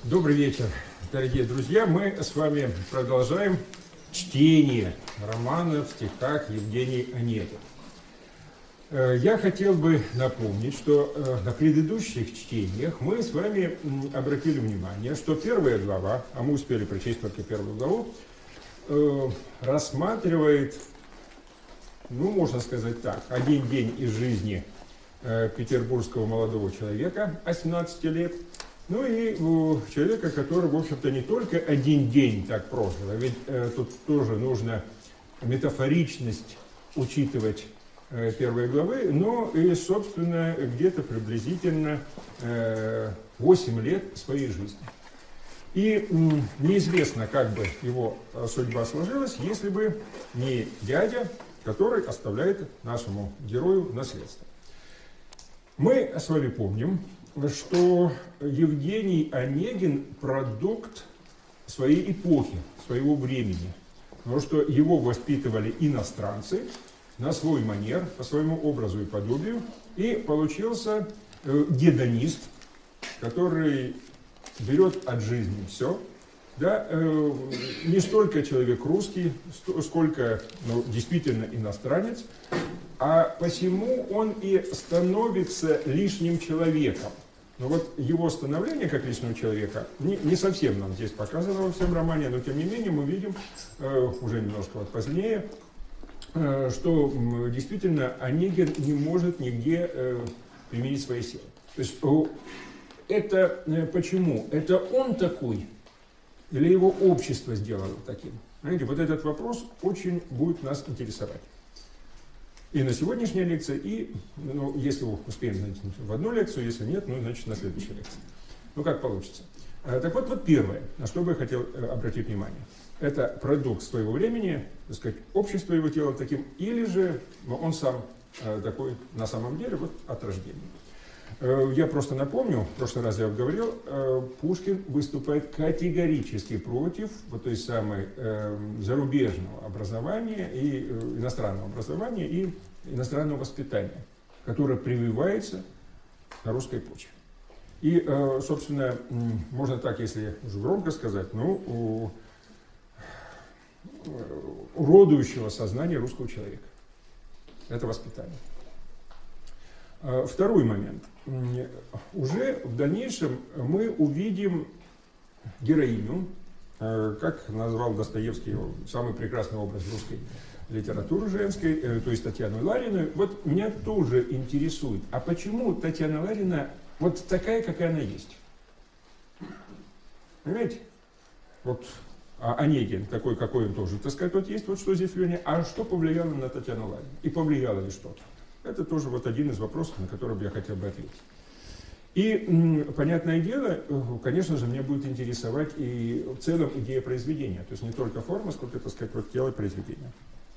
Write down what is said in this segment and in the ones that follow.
Добрый вечер, дорогие друзья. Мы с вами продолжаем чтение романа в стихах Евгений Онегин. Я хотел бы напомнить, что на предыдущих чтениях мы с вами обратили внимание, что первая глава, а мы успели прочесть только первую главу, рассматривает, можно сказать так, один день из жизни петербургского молодого человека, 18 лет, и человека, который, в общем-то, не только один день так прожил, а ведь тут тоже нужно метафоричность учитывать первой главы, но и, собственно, где-то приблизительно 8 лет своей жизни. И неизвестно, как бы его судьба сложилась, если бы не дядя, который оставляет нашему герою наследство. Мы с вами помним, что Евгений Онегин – продукт своей эпохи, своего времени, потому что его воспитывали иностранцы на свой манер, по своему образу и подобию, и получился гедонист, который берет от жизни все, не столько человек русский, сколько действительно иностранец, а посему он и становится лишним человеком. Но вот его становление как личного человека не совсем нам здесь показано во всем романе, но тем не менее мы видим, уже немножко позднее, что действительно Онегин не может нигде применить свои силы. То есть это почему? Это он такой или его общество сделало таким? Знаете, вот этот вопрос очень будет нас интересовать. И на сегодняшней лекции, и, если успеем, значит, в одну лекцию, если нет, значит, на следующей лекции. Как получится. Так вот первое, на что бы я хотел обратить внимание. Это продукт своего времени, так сказать, общество его делало таким, или же он сам такой на самом деле, от рождения. Я просто напомню, в прошлый раз я говорил, Пушкин выступает категорически против той самой зарубежного образования и иностранного образования и иностранного воспитания, которое прививается на русской почве. И, собственно, можно так, если уже громко сказать, уродующего сознание русского человека. Это воспитание. Второй момент. Уже в дальнейшем мы увидим героиню, как назвал Достоевский, самый прекрасный образ русской литературы женской, то есть Татьяну Ларину. Вот меня тоже интересует, а почему Татьяна Ларина вот такая, какая она есть? Понимаете? А Онегин такой, какой он тоже, так сказать, есть, что здесь влияние. А что повлияло на Татьяну Ларину? И повлияло ли что-то? Это тоже один из вопросов, на который бы я хотел бы ответить. И, понятное дело, конечно же, меня будет интересовать и в целом идея произведения. То есть не только форма, сколько, так сказать, тело произведения.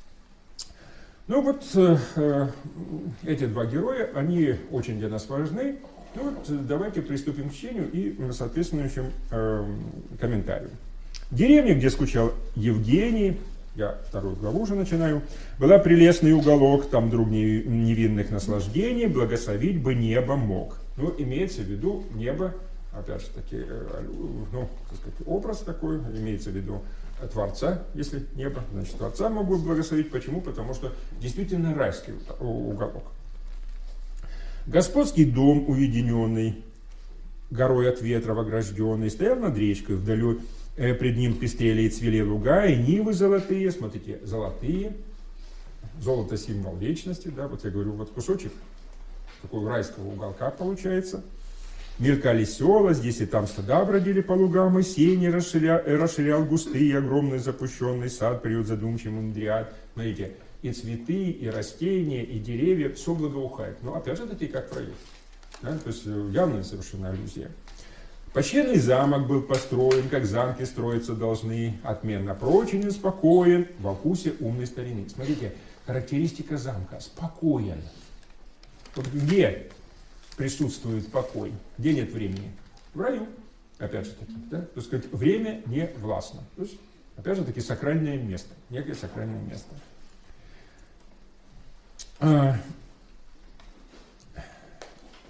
Эти два героя, они очень для нас важны. Давайте приступим к чтению и соответствующим комментариям. Деревня, где скучал Евгений, я вторую главу уже начинаю, была прелестный уголок, там друг невинных наслаждений, благословить бы небо мог. Имеется в виду небо, опять же таки, так сказать, образ такой, имеется в виду Творца, если небо, значит, Творца могут благословить. Почему? Потому что действительно райский уголок. Господский дом уединенный, горой от ветра огражденный, стоял над речкой вдали. Пред ним пестрели и цвели луга, и нивы золотые, смотрите, золотые, золото символ вечности, я говорю, кусочек такого райского уголка получается. Мелькали села, здесь и там стада бродили по лугам, и сени расширял густый и огромный запущенный сад, приют задумчивым дриад. Смотрите, и цветы, и растения, и деревья, все благоухает. Опять же таки, как в раю. То есть явная совершенно аллюзия. Почтенный замок был построен, как замки строиться должны, отменно прочен и спокоен, во вкусе умной старины. Смотрите, характеристика замка – спокоен. Где присутствует покой? Где нет времени? В раю, опять же таки. То есть, время не властно. То есть, опять же таки, сакральное место, некое сакральное место.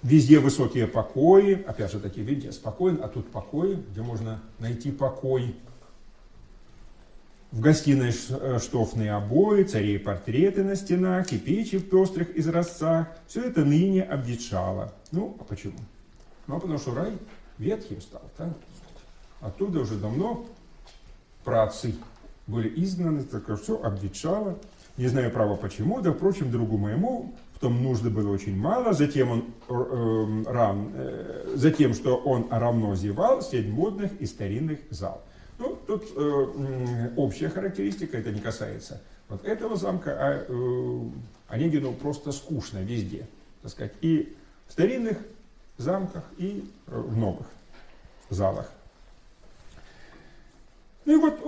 Везде высокие покои, опять же таки, видите, спокоен, а тут покой, где можно найти покой. В гостиной штофные обои, царей портреты на стенах и печи в пестрых изразцах. Все это ныне обветшало. Ну, а почему? Ну, а потому что рай ветхим стал. Да? Оттуда уже давно праотцы были изгнаны, так что все обветшало. Не знаю, право почему, да, впрочем, другу моему в том нужды было очень мало. Затем, затем что он равно зевал средь модных и старинных зал. Ну, тут общая характеристика, это не касается вот этого замка, а Онегину просто скучно везде, так сказать, и в старинных замках, и в новых залах. Ну и вот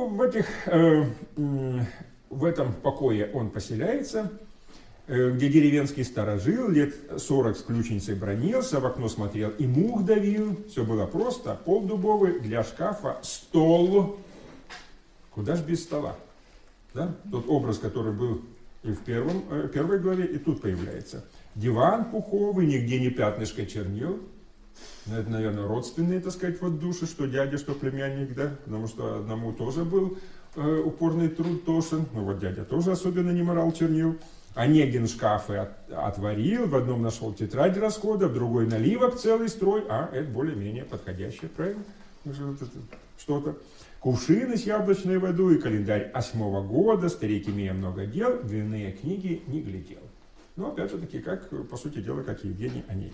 в этом покое он поселяется, где деревенский старожил лет 40 с ключницей бронился, в окно смотрел и мух давил. Все было просто. Пол дубовый, для шкафа стол. Куда ж без стола? Да? Тот образ, который был и в первой главе, и тут появляется. Диван пуховый, нигде не пятнышко чернил. Это, наверное, родственные, так сказать, вот души, что дядя, что племянник, да? Потому что одному тоже был упорный труд тошен. Ну вот дядя тоже особенно не морал чернил. Онегин шкафы отворил, в одном нашел тетрадь расходов, в другой наливок целый строй, а это более-менее подходящее, правильно? Что-то. Кувшины с яблочной водой, календарь 8-го года, старик, имея много дел, длинные книги не глядел. Но опять же таки, как, по сути дела, как Евгений Онегин.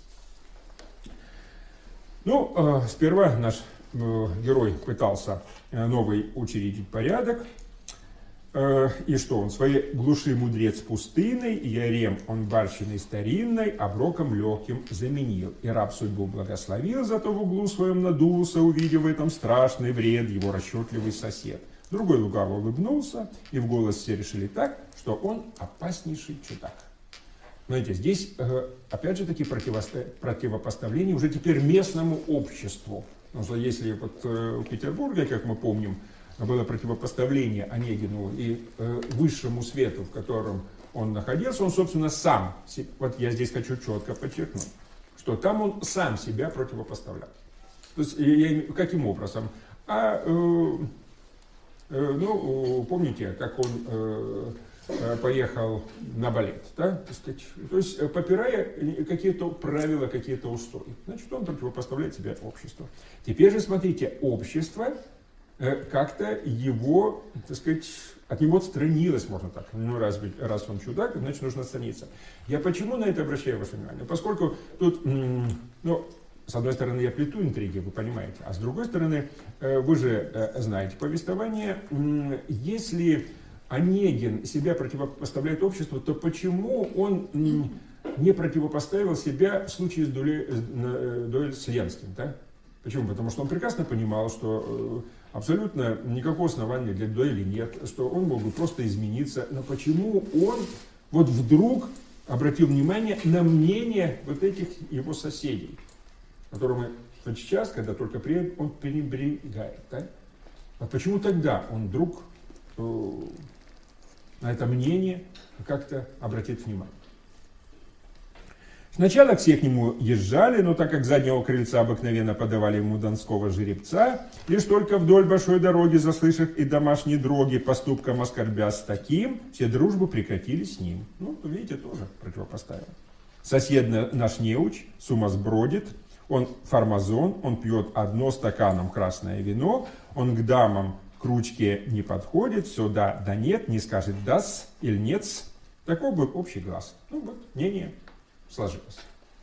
Ну, сперва наш герой пытался новый учредить порядок. И что он? Своей глуши мудрец пустынный, ярем он барщиной старинной, оброком легким заменил. И раб судьбу благословил, зато в углу своем надулся, увидев в этом страшный вред его расчетливый сосед. Другой лукаво улыбнулся, и в голос все решили так, что он опаснейший чудак. Знаете, здесь, опять же таки, противопоставление уже теперь местному обществу. Потому что если вот в Петербурге, как мы помним, было противопоставление Онегину и высшему свету, в котором он находился, он, собственно, сам, вот я здесь хочу четко подчеркнуть, что там он сам себя противопоставлял. То есть, каким образом? Помните, как он поехал на балет, да? То есть, попирая какие-то правила, какие-то устои. Значит, он противопоставляет себя обществу. Теперь же, смотрите, общество как-то его, так сказать, от него отстранилось, можно так. Ну, раз он чудак, значит, нужно отстраниться. Я почему на это обращаю ваше внимание? Поскольку тут, с одной стороны, я плету интриги, вы понимаете, а с другой стороны, вы же знаете повествование, если Онегин себя противопоставляет обществу, то почему он не противопоставил себя в случае с дуэлью с Ленским, да? Почему? Потому что он прекрасно понимал, что абсолютно никакого основания для дуэли нет, что он мог бы просто измениться. Но почему он вот вдруг обратил внимание на мнение вот этих его соседей, которым сейчас, когда только приедет, он пренебрегает. Да? А почему тогда он вдруг на это мнение как-то обратит внимание? Сначала все к нему езжали, но так как с заднего крыльца обыкновенно подавали ему донского жеребца, лишь только вдоль большой дороги, заслышав и домашние дроги, поступком оскорбя с таким, все дружбы прекратили с ним. Ну, видите, тоже противопоставил. Сосед наш неуч, сумасбродит, он фармазон, он пьет одно стаканом красное вино, он к дамам к ручке не подходит, все да нет, не скажет дас или нет. Такой был общий глаз. Ну вот, мнение сложилось.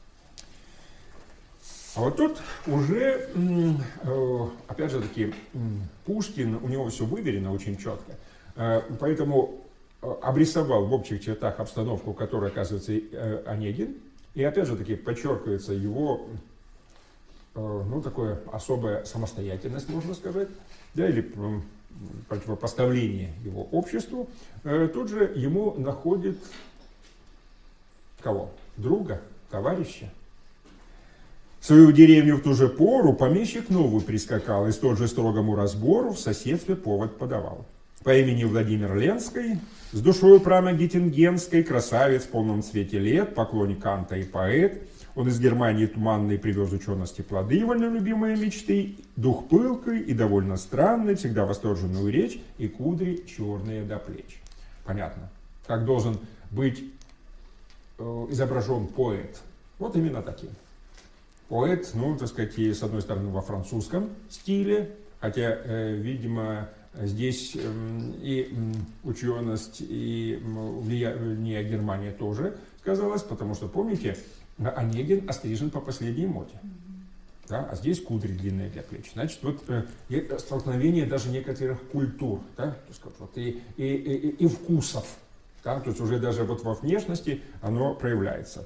А вот тут уже, опять же таки, Пушкин, у него все выверено очень четко, поэтому обрисовал в общих чертах обстановку, в которой оказывается Онегин, и опять же таки подчеркивается его, такое особая самостоятельность, можно сказать, да, или противопоставление его обществу. Тут же ему находит кого? Друга, товарища. В свою деревню в ту же пору помещик новый прискакал и столь же строгому разбору в соседстве повод подавал. По имени Владимир Ленский, с душою прямо геттингенской, красавец в полном цвете лет, поклонник Канта и поэт, Он из Германии туманной привез учености плоды, вольно любимые мечты, дух пылкой и довольно странный, всегда восторженную речь и кудри черные до плеч. Понятно, как должен быть изображен поэт. Вот именно таким. Поэт, ну, так сказать, и, с одной стороны, во французском стиле, хотя, видимо, здесь и ученость, и влияние Германии тоже сказалось, потому что, помните, Онегин острижен по последней моде. Да? А здесь кудри длинные для плеч. Значит, вот столкновение даже некоторых культур, да? Вот, и вкусов. Да? То есть уже даже вот во внешности оно проявляется.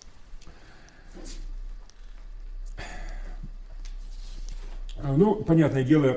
Ну, понятное дело,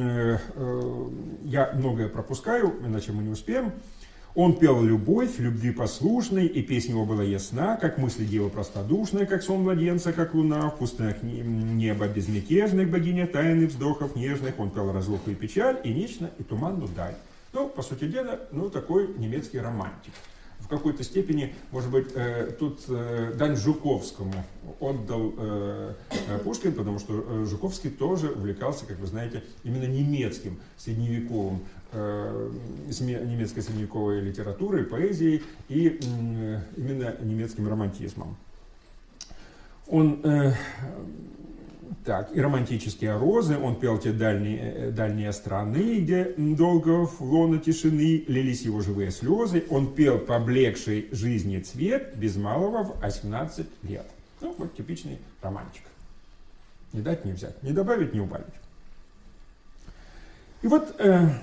я многое пропускаю, иначе мы не успеем. Он пел любовь, любви послушной, и песня его была ясна, как мысли девы простодушная, как сон младенца, как луна, в пустынях неба безмятежных, богиня тайны вздохов нежных. Он пел разлуку и печаль, и нечно, и туманную даль. Ну, по сути дела, ну, такой немецкий романтик. В какой-то степени, может быть, тут дань Жуковскому отдал Пушкин, потому что Жуковский тоже увлекался, как вы знаете, именно немецким средневековым, немецкой средневековой литературой, поэзией и именно немецким романтизмом. Он так, и романтические розы, он пел те дальние страны, где долго в лоно тишины лились его живые слезы. Он пел поблекший жизни цвет, без малого в 18 лет. Ну, вот типичный романтик. Не дать, не взять, не добавить, не убавить. И вот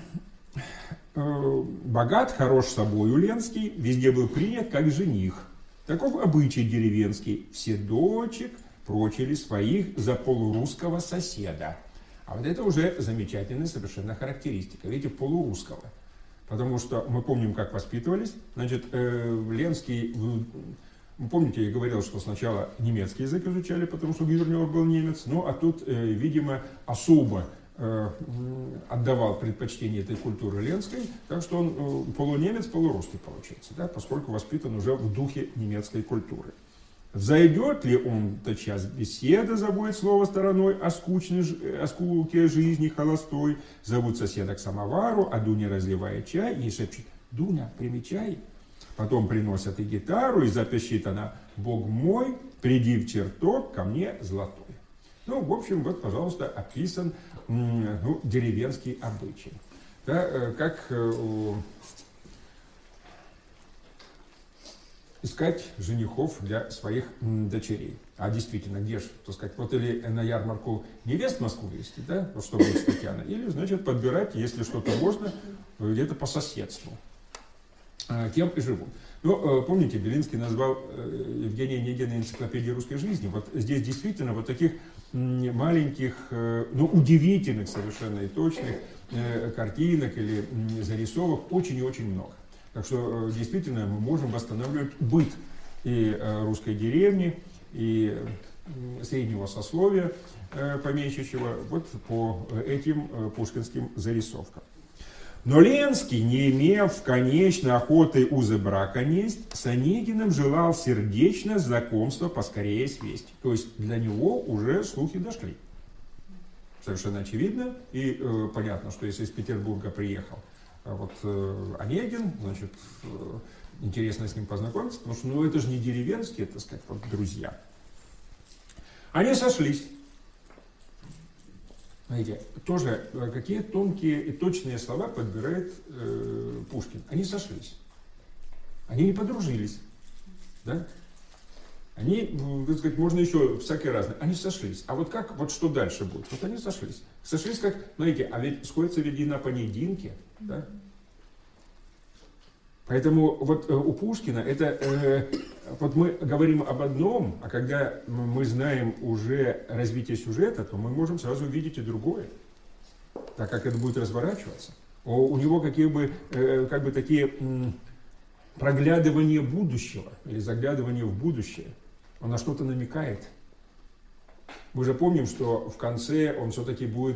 богат, хорош собою Ленский, везде был принят как жених. Таков обычай деревенский, все дочек прочили своих за полурусского соседа. А вот это уже замечательная совершенно характеристика. Видите, полурусского. Потому что мы помним, как воспитывались. Значит, Ленский, вы помните, я говорил, что сначала немецкий язык изучали, потому что Гюрнер был немец. Ну, а тут, видимо, особо отдавал предпочтение этой культуре Ленской. Так что он полунемец, полурусский получается, да, поскольку воспитан уже в духе немецкой культуры. Зайдет ли он тотчас беседа, забудет слово стороной о скуке жизни холостой, зовут соседа к самовару, а Дуня разливает чай, ей шепчет: «Дуня, примечай». Потом приносят и гитару, и запищит она: «Бог мой, приди в чертог ко мне золотой». Ну, в общем, вот, пожалуйста, описан деревенский обычай. Да, как искать женихов для своих дочерей. А действительно, где же, так сказать, вот или на ярмарку невест в Москву везти, да, вот чтобы из Татьяны, или, значит, подбирать, если что-то можно, где-то по соседству. Тем и живут. Ну, помните, Белинский назвал Евгения Онегина энциклопедией русской жизни. Вот здесь действительно вот таких маленьких, но удивительных совершенно и точных картинок или зарисовок очень и очень много. Так что действительно мы можем восстанавливать быт и русской деревни, и среднего сословия помещичьего вот по этим пушкинским зарисовкам. Но Ленский, не имев, конечно, охоты узы брака несть, с Онегиным желал сердечно знакомство поскорее свесть. То есть для него уже слухи дошли. Совершенно очевидно. И понятно, что если из Петербурга приехал вот Онегин, значит, интересно с ним познакомиться, потому что, ну, это же не деревенские, так сказать, вот друзья. Они сошлись. Знаете, тоже какие тонкие и точные слова подбирает Пушкин. Они сошлись. Они не подружились. Да? Они, так сказать, можно еще всякие разные. Они сошлись. А вот как, вот что дальше будет? Вот они сошлись. Сошлись как, знаете, а ведь сходятся ведь и на понединке. Да? Поэтому вот у Пушкина это, вот мы говорим об одном, а когда мы знаем уже развитие сюжета, то мы можем сразу увидеть и другое, так как это будет разворачиваться. У него какие бы, как бы такие проглядывания будущего или заглядывания в будущее. Он на что-то намекает. Мы же помним, что в конце он все-таки будет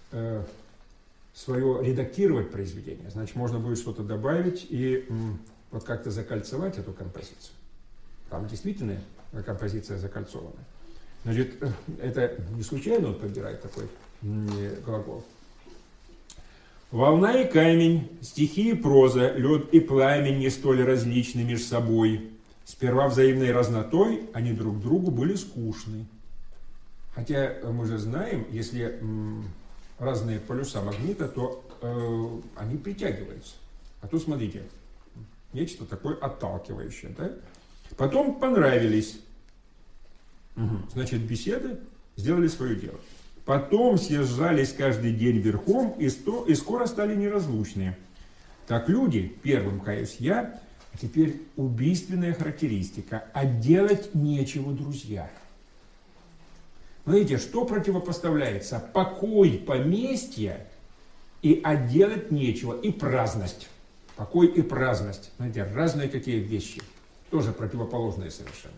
свое редактировать произведение. Значит, можно будет что-то добавить и вот как-то закольцевать эту композицию. Там действительно композиция закольцована. Значит, это не случайно он подбирает такой глагол. Волна и камень, стихи и проза, лед и пламень не столь различны между собой. Сперва взаимной разнотой они друг другу были скучны. Хотя мы же знаем, если разные полюса магнита, то они притягиваются. А тут, смотрите, нечто такое отталкивающее. Да? Потом понравились. Значит, беседы сделали свое дело. Потом съезжались каждый день верхом и скоро стали неразлучные. Так люди, первым каюсь я, а теперь убийственная характеристика. А делать нечего, друзья. Смотрите, что противопоставляется? Покой, поместье и делать нечего, и праздность. Покой и праздность. Знаете, разные какие вещи. Тоже противоположные совершенно.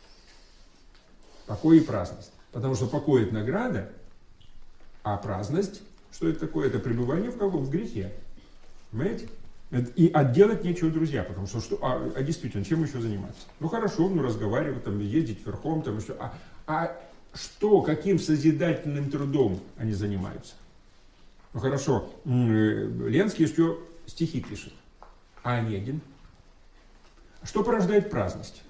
Покой и праздность. Потому что покой – это награда, а праздность, что это такое? Это пребывание в грехе. Понимаете? И делать нечего, друзья, потому что, действительно, чем еще заниматься? Ну хорошо, разговаривать, ездить верхом, еще. Что, каким созидательным трудом они занимаются? Ну хорошо, Ленский еще стихи пишет, а Онегин? Что порождает праздность?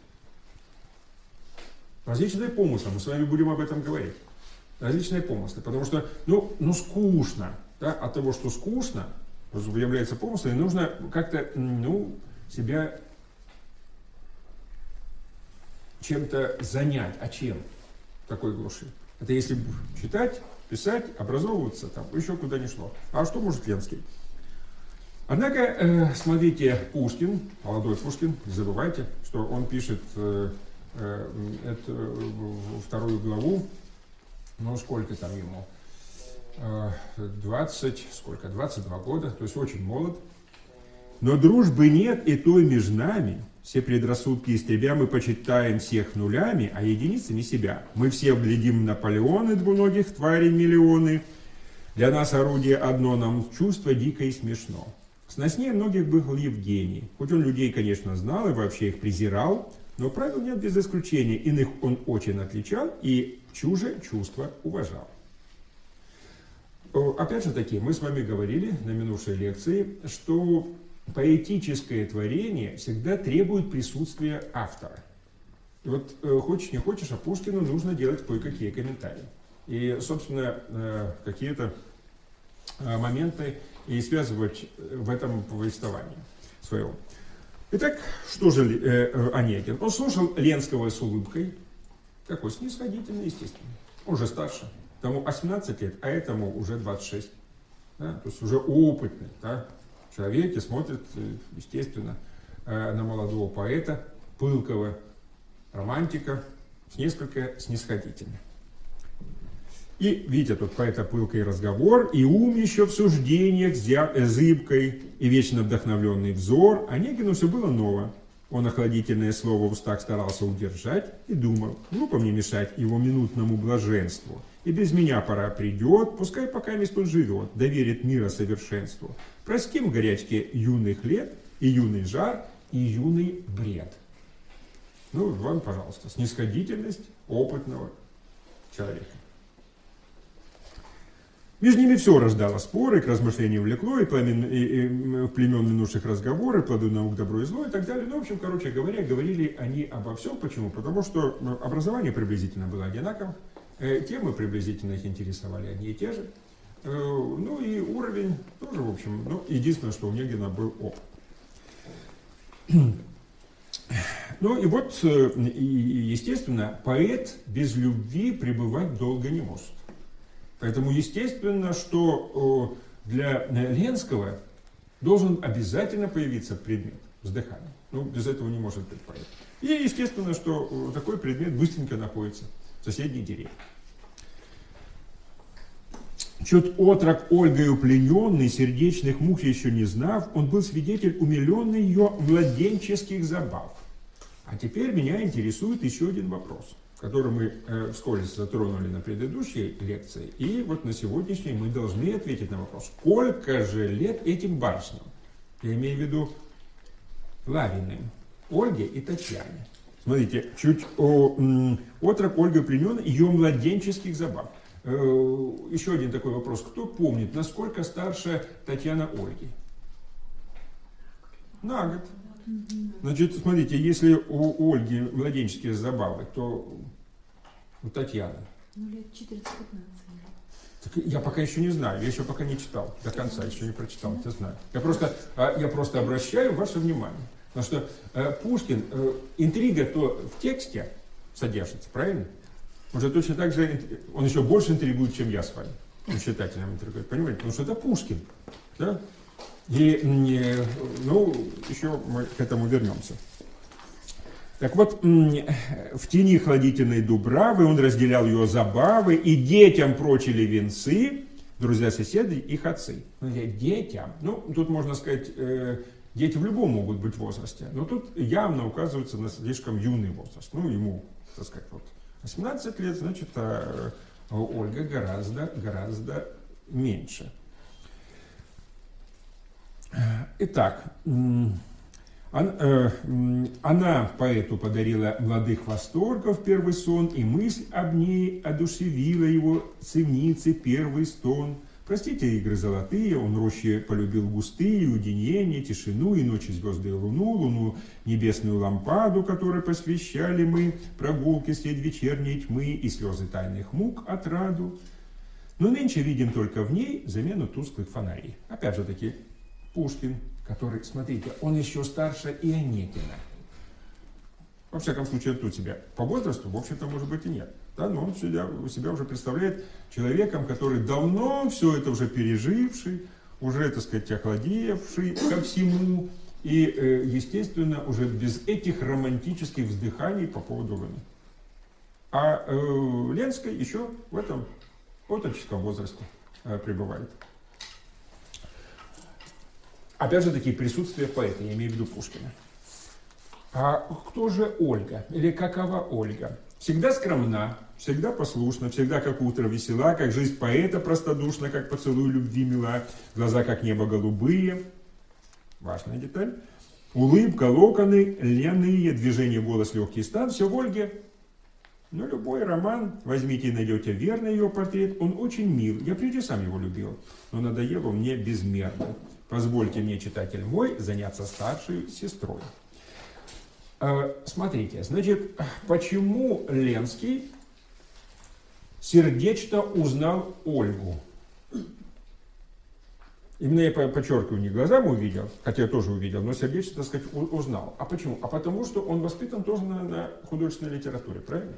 Различные помыслы, мы с вами будем об этом говорить. Различные помыслы, потому что, скучно, да? От того, что скучно, является помыслом, и нужно как-то, себя чем-то занять. А чем? Такой глуши. Это если читать, писать, образовываться, еще куда ни шло. А что может Ленский? Однако, смотрите, Пушкин, молодой Пушкин, не забывайте, что он пишет вторую главу, сколько там ему? 22 года, то есть очень молод. Но дружбы нет и той между нами, все предрассудки истребя, мы почитаем всех нулями, а единицами себя. Мы все глядим Наполеоны, двуногих тварей миллионы. Для нас орудие одно, нам чувство дико и смешно. Сноснее многих был Евгений. Хоть он людей, конечно, знал и вообще их презирал, но правил нет без исключения. Иных он очень отличал и чужие чувства уважал. Опять же таки, мы с вами говорили на минувшей лекции, что поэтическое творение всегда требует присутствия автора. И вот хочешь не хочешь, а Пушкину нужно делать кое-какие комментарии. И, собственно, какие-то моменты и связывать в этом повествовании своем. Итак, что же Онегин? Он слушал Ленского с улыбкой. Какой снисходительный, естественно. Он же старше. Тому 18 лет, а этому уже 26. Да? То есть уже опытный. Да? Человек и смотрит, естественно, на молодого поэта, пылкого романтика, несколько снисходительно. И, видите, тут поэта пылкий разговор, и ум еще в суждениях зыбкой, и вечно вдохновленный взор. Онегину все было ново. Он охладительное слово в устах старался удержать и думал, глупо мне мешать его минутному блаженству. И без меня пора придет, пускай пока мест он живет, доверит мира совершенству. Простим горячке юных лет, и юный жар, и юный бред. Вам, пожалуйста, снисходительность опытного человека. Между ними все рождало споры, к размышлению влекло, и племен минувших разговоры, плоды наук, добро и зло, и так далее. В общем, короче говоря, говорили они обо всем. Почему? Потому что образование приблизительно было одинаково, темы приблизительно их интересовали одни и те же. И уровень тоже, в общем, единственное, что у Онегина был опыт. И вот, естественно, поэт без любви пребывать долго не может. Поэтому естественно, что для Ленского должен обязательно появиться предмет вздыхания. Без этого не может быть поэт. И естественно, что такой предмет быстренько находится в соседней деревне. Чуть отрок Ольгою плененный, сердечных мук еще не знав, он был свидетель умиленный ее младенческих забав. А теперь меня интересует еще один вопрос, который мы вскользь затронули на предыдущей лекции. И вот на сегодняшней мы должны ответить на вопрос, сколько же лет этим барышням? Я имею в виду Лавиным, Ольге и Татьяне. Смотрите, чуть отрок Ольга пленена ее младенческих забав. Еще один такой вопрос. Кто помнит, насколько старше Татьяна Ольги? На год. Значит, смотрите, если у Ольги младенческие забавы, то у Татьяны. Ну, лет 14-15. Я пока еще не знаю, я еще пока не читал, до конца еще не прочитал, я знаю. Я просто обращаю ваше внимание. Потому что Пушкин, интрига то в тексте содержится, правильно? Он же точно так же, он еще больше интригует, чем я с вами. Он читателям интригует, понимаете? Потому что это Пушкин. Да? И, ну, еще мы к этому вернемся. Так вот, в тени хладительной дубравы он разделял ее забавы, и детям прочили венцы, друзья-соседи, их отцы. Детям, ну, тут можно сказать, дети в любом могут быть возрасте, но тут явно указывается на слишком юный возраст. Ну, ему, так сказать, вот 18 лет, значит, а Ольга гораздо меньше. Итак, она поэту подарила молодых восторгов первый сон, и мысль об ней одушевила его цивницы первый стон. Простите игры золотые, он рощи полюбил густые, уединение, тишину, и ночи звезды и луну небесную лампаду, которой посвящали мы прогулки средь вечерней тьмы и слезы тайных мук отраду. Но нынче видим только в ней замену тусклых фонарей. Опять же таки, Пушкин, который, смотрите, он еще старше Ионекина. Во всяком случае, тут себя по возрасту, в общем-то, может быть, и нет. Да, но он себя уже представляет человеком, который давно все это уже переживший, уже, так сказать, охладевший ко всему. И, естественно, уже без этих романтических вздыханий по поводу войны. А Ленская еще в этом отроческом возрасте пребывает. Опять же таки, присутствие поэта, я имею в виду Пушкина. А кто же Ольга? Или какова Ольга? Всегда скромна, всегда послушна, всегда как утро весела, как жизнь поэта простодушна, как поцелуй любви мила, глаза как небо голубые. Важная деталь. Улыбка, локоны, ляные, движение, голос, легкий стан. Все в Ольге. Но любой роман, возьмите и найдете верный ее портрет, он очень мил. Я прежде сам его любил, но надоел он мне безмерно. Позвольте мне, читатель мой, заняться старшей сестрой. Смотрите, значит, почему Ленский сердечно узнал Ольгу? Именно я подчеркиваю, не глазами увидел, хотя я тоже увидел, но сердечно, так сказать, узнал. А почему? А потому что он воспитан тоже на художественной литературе, правильно?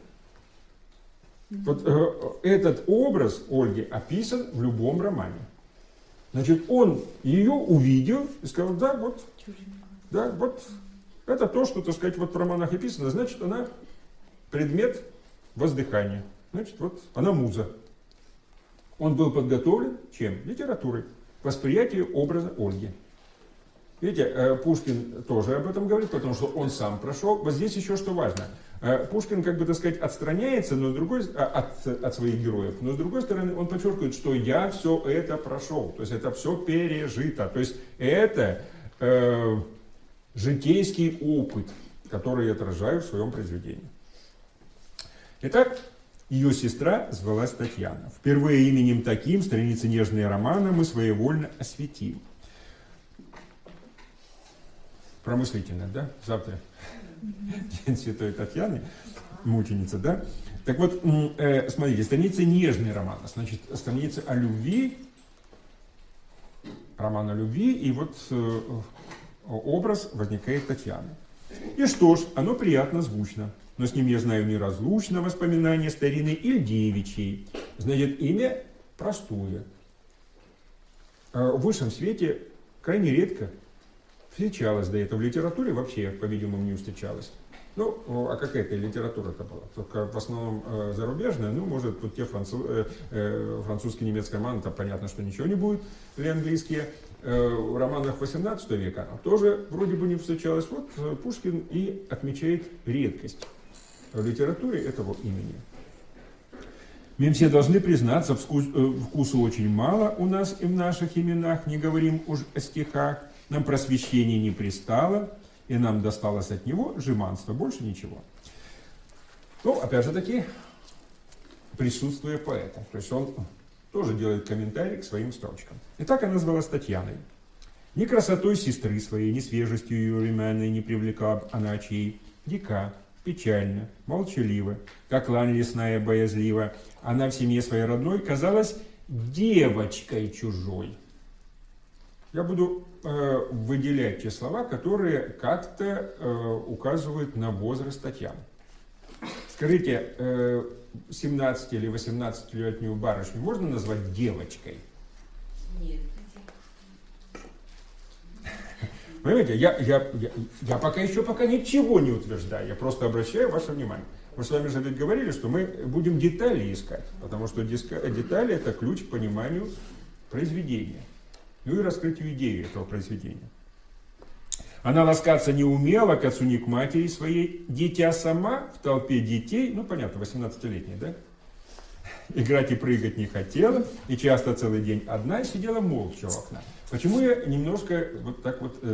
Вот этот образ Ольги описан в любом романе. Значит, он ее увидел и сказал, да, вот это то, что, так сказать, вот в романах описано, значит, она предмет воздыхания. Значит, вот она муза. Он был подготовлен чем? Литературой. Восприятие образа Ольги. Видите, Пушкин тоже об этом говорит, потому что он сам прошел. Вот здесь еще что важно. Пушкин, как бы, так сказать, отстраняется от своих героев, но с другой стороны он подчеркивает, что я все это прошел, то есть это все пережито, то есть это житейский опыт, который я отражаю в своем произведении. Итак, ее сестра звалась Татьяна. Впервые именем таким страницы нежные романа мы своевольно осветим. Промыслительно, да? Завтра день Святой Татьяны, мученица, да? Так вот, смотрите, страницы нежные романа, значит, страницы о любви, роман о любви, и вот образ возникает Татьяны. И что ж, оно приятно звучно, но с ним я знаю неразлучно воспоминания старины или девичьей. Значит, имя простое. В высшем свете крайне редко встречалась до этого. В литературе вообще, по-видимому, не встречалась. Ну, а какая-то литература-то была? Только в основном зарубежная. Ну, может, вот те французский, немецкий роман, там понятно, что ничего не будет. Или английские. В романах 18 века тоже вроде бы не встречалась. Вот Пушкин и отмечает редкость в литературе этого имени. Мы все должны признаться, вкуса очень мало у нас и в наших именах, не говорим уж о стихах. Нам просвещение не пристало, и нам досталось от него жеманство, больше ничего. Ну, опять же таки, присутствие поэта. То есть он тоже делает комментарий к своим строчкам. Итак, она звалась Татьяной. Ни красотой сестры своей, ни свежестью ее румяной не привлекла она очей. Дика, печально, молчалива, как лань лесная боязлива. Она в семье своей родной казалась девочкой чужой. Я буду выделять те слова, которые как-то указывают на возраст Татьяны. Скажите, 17 или 18-летнюю барышню можно назвать девочкой? Нет. Понимаете, я пока ничего не утверждаю, я просто обращаю ваше внимание. Мы с вами же ведь говорили, что мы будем детали искать, потому что детали – это ключ к пониманию произведения, ну и раскрытию идеи этого произведения. Она ласкаться не умела к отцу, ни к матери своей, дитя сама в толпе детей, ну понятно, 18-летняя, да? Играть и прыгать не хотела, и часто целый день одна сидела молча у окна. Почему я немножко вот так вот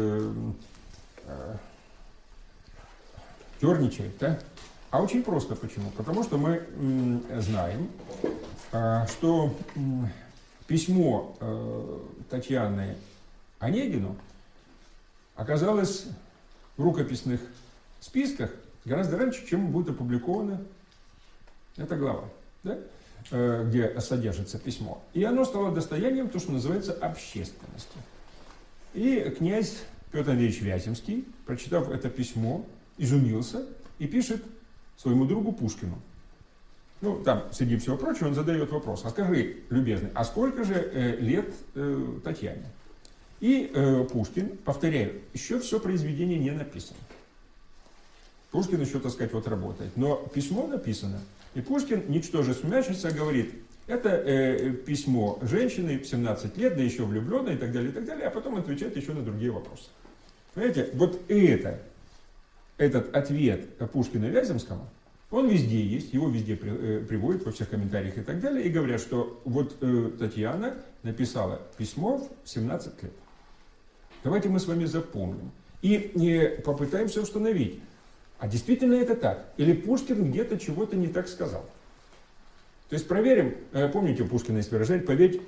терничаю, да? А очень просто почему? Потому что мы знаем, что письмо Татьяны Онегину оказалось в рукописных списках гораздо раньше, чем будет опубликована эта глава, да? Где содержится письмо. И оно стало достоянием, то, что называется, общественности. И князь Петр Андреевич Вяземский, прочитав это письмо, изумился и пишет своему другу Пушкину. Ну, там, среди всего прочего, он задает вопрос: а скажи, любезный, а сколько же лет Татьяне? И Пушкин, повторяю, еще все произведение не написано. Пушкин еще, так сказать, вот работает. Но письмо написано, и Пушкин, ничтоже сумящийся, говорит: это письмо женщины в 17 лет, да еще влюбленной и так далее, а потом отвечает еще на другие вопросы. Понимаете, вот этот ответ Пушкина Вяземскому, он везде есть, его везде приводят во всех комментариях и так далее, и говорят, что вот Татьяна написала письмо в 17 лет. Давайте мы с вами запомним и попытаемся установить, а действительно это так? Или Пушкин где-то чего-то не так сказал? То есть проверим, помните, у Пушкина есть выражение, поверить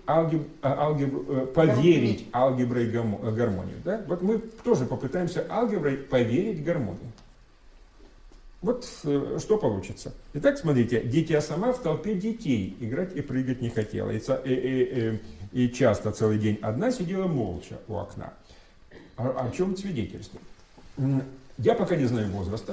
алгеброй гармонию. Да? Вот мы тоже попытаемся алгеброй поверить гармонию. Вот что получится. Итак, смотрите, дитя сама в толпе детей играть и прыгать не хотела. И часто целый день одна сидела молча у окна. О чем свидетельствует? Я пока не знаю возраста,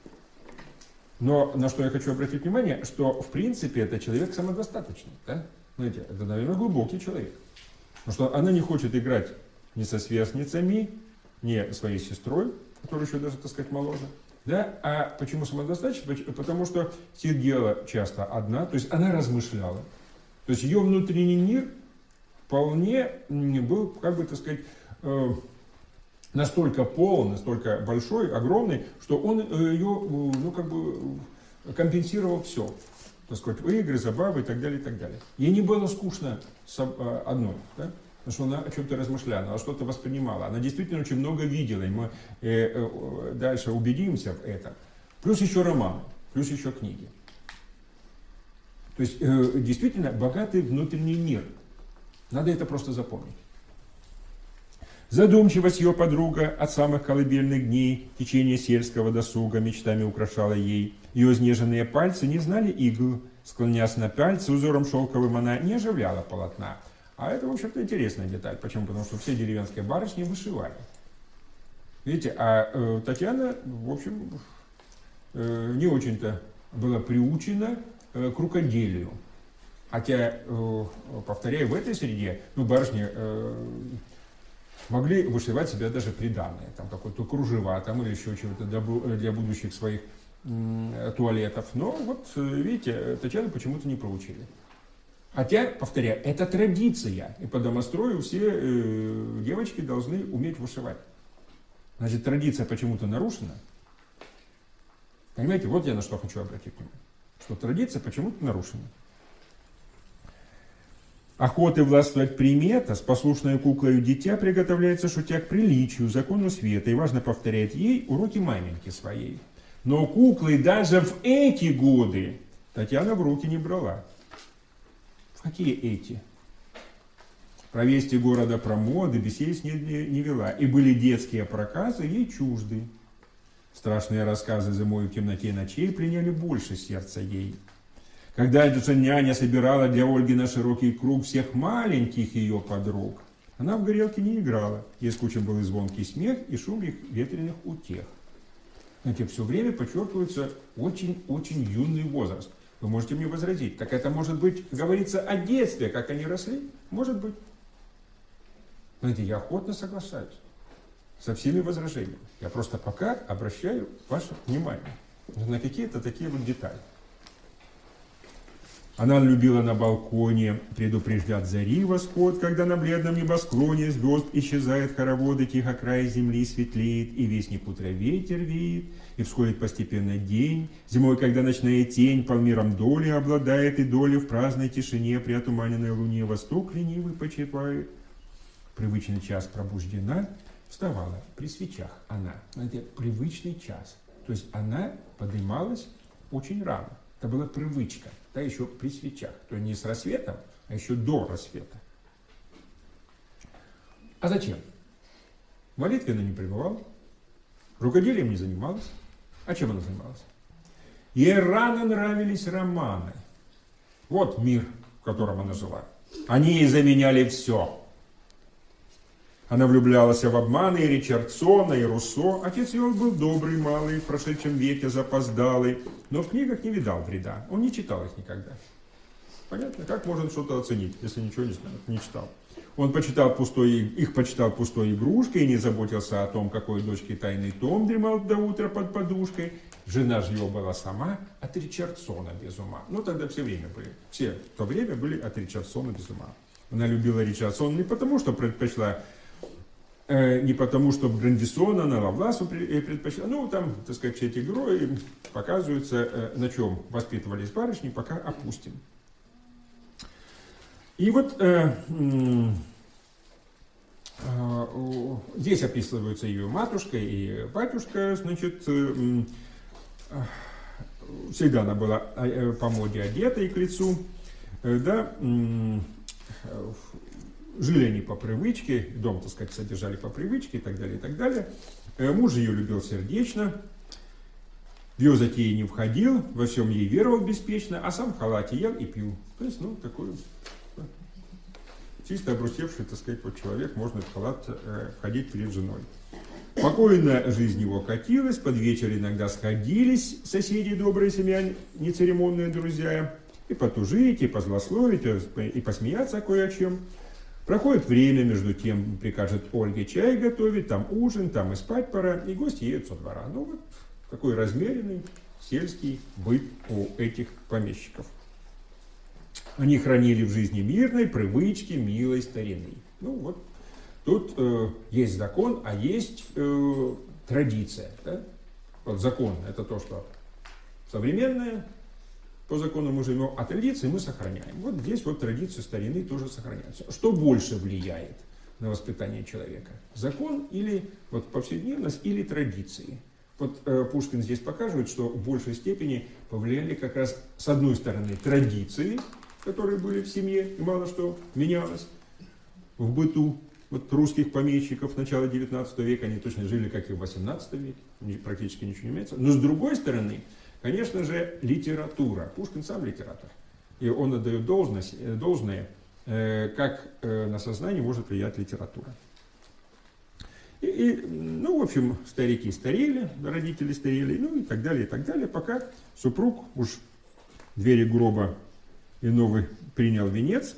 но на что я хочу обратить внимание, что в принципе это человек самодостаточный. Да? Знаете, это, наверное, глубокий человек. Потому что она не хочет играть ни со сверстницами, ни своей сестрой, которая еще даже, так сказать, моложе. Да? А почему самодостаточный? Потому что сидела часто одна, то есть она размышляла. То есть ее внутренний мир вполне был, как бы, так сказать, настолько полон, настолько большой, огромный, что он ее, ну, как бы, компенсировал все. Так сказать, игры, забавы и так далее, и так далее. Ей не было скучно одной, да? Потому что она о чем-то размышляла, она что-то воспринимала. Она действительно очень много видела, и мы дальше убедимся в этом. Плюс еще романы, плюс еще книги. То есть, действительно, богатый внутренний мир. Надо это просто запомнить. Задумчивость ее подруга от самых колыбельных дней, течение сельского досуга мечтами украшала ей. Ее изнеженные пальцы не знали игл, склонясь на пальцы, узором шелковым она не оживляла полотна. А это, в общем-то, интересная деталь. Почему? Потому что все деревенские барышни вышивали. Видите, а Татьяна, в общем, не очень-то была приучена к рукоделию. Хотя, повторяю, в этой среде, ну, барышни могли вышивать себе даже приданое, там какое-то кружева, там или еще чего-то для будущих своих туалетов. Но вот, видите, Татьяну почему-то не проучили. Хотя, повторяю, это традиция, и по домострою все девочки должны уметь вышивать. Значит, традиция почему-то нарушена. Понимаете, вот я на что хочу обратить внимание. Что традиция почему-то нарушена. Охоты властвовать примета, с послушной куклою дитя приготовляется, шутя, к приличию, закону света, и важно повторяет ей уроки маменьки своей. Но куклы даже в эти годы Татьяна в руки не брала. В какие эти? Про вести города, про моды бесед не вела. И были детские проказы ей чужды. Страшные рассказы зимой в темноте ночей пленяли больше сердца ей. Когда няня собирала для Ольги на широкий круг всех маленьких ее подруг, она в горелке не играла. Ей скучен был и звонкий смех, и шум их ветреных утех. Знаете, все время подчеркивается очень-очень юный возраст. Вы можете мне возразить, так это может быть, говорится о детстве, как они росли? Может быть. Знаете, я охотно соглашаюсь со всеми возражениями. Я просто пока обращаю ваше внимание на какие-то такие вот детали. Она любила на балконе предупреждать зари восход, когда на бледном небосклоне звезд исчезают хороводы, тихо край земли светлеет, и вестник утра ветер веет, и всходит постепенно день. Зимой, когда ночная тень полмиром доли обладает, и доли в праздной тишине при отуманенной луне восток ленивый почивает. Привычный час пробуждена, вставала при свечах она. Это привычный час. То есть она поднималась очень рано. Это была привычка. Да, еще при свечах. То есть не с рассветом, а еще до рассвета. А зачем? В молитве она не пребывала, рукоделием не занималась. А чем она занималась? Ей рано нравились романы. Вот мир, в котором она жила. Они ей заменяли все. Она влюблялась в обманы и Ричардсона, и Руссо. Отец ее был добрый, малый, в прошедшем веке запоздалый, но в книгах не видал вреда. Он не читал их никогда. Понятно? Как можно что-то оценить, если ничего не знает, не читал? Он их почитал пустой игрушкой и не заботился о том, какой дочке тайный том дремал до утра под подушкой. Жена же его была сама от Ричардсона без ума. Ну, тогда все в то время были от Ричардсона без ума. Она любила Ричардсона не потому, что не потому, что Грандисона на Лавласу предпочла. Ну, там, так сказать, все эти герои показываются, на чем воспитывались барышни, пока опустим. И вот здесь описываются ее матушка и батюшка, значит, всегда она была по моде одета и к лицу, да, жили они по привычке, дом, так сказать, содержали по привычке и так далее, и так далее. Муж ее любил сердечно, в ее затеи не входил, во всем ей веровал беспечно, а сам в халате ел и пил. То есть, ну, такой чисто обрусевший, так сказать, вот человек, можно в халат входить перед женой. Спокойно жизнь его катилась, под вечер иногда сходились соседи, добрые семья, нецеремонные друзья, и потужить, и позлословить, и посмеяться кое о чем. Проходит время, между тем прикажет Ольге чай готовить, там ужин, там и спать пора, и гости едут со двора. Ну вот такой размеренный сельский быт у этих помещиков. Они хранили в жизни мирной привычки милой старины. Ну вот тут есть закон, а есть традиция. Да? Вот закон – это то, что современное, по закону мы живем, а традиции мы сохраняем. Вот здесь вот традиции старины тоже сохраняются. Что больше влияет на воспитание человека? Закон или вот повседневность, или традиции? Вот Пушкин здесь показывает, что в большей степени повлияли как раз с одной стороны традиции, которые были в семье, и мало что менялось в быту вот русских помещиков начала 19 века. Они точно жили, как и в 18 веке, практически ничего не меняется. Но с другой стороны, конечно же, литература. Пушкин сам литератор. И он отдает должное, как на сознание может влиять литература. Ну, в общем, старики старели, родители старели, ну и так далее, пока супруг уж двери гроба и новый принял венец.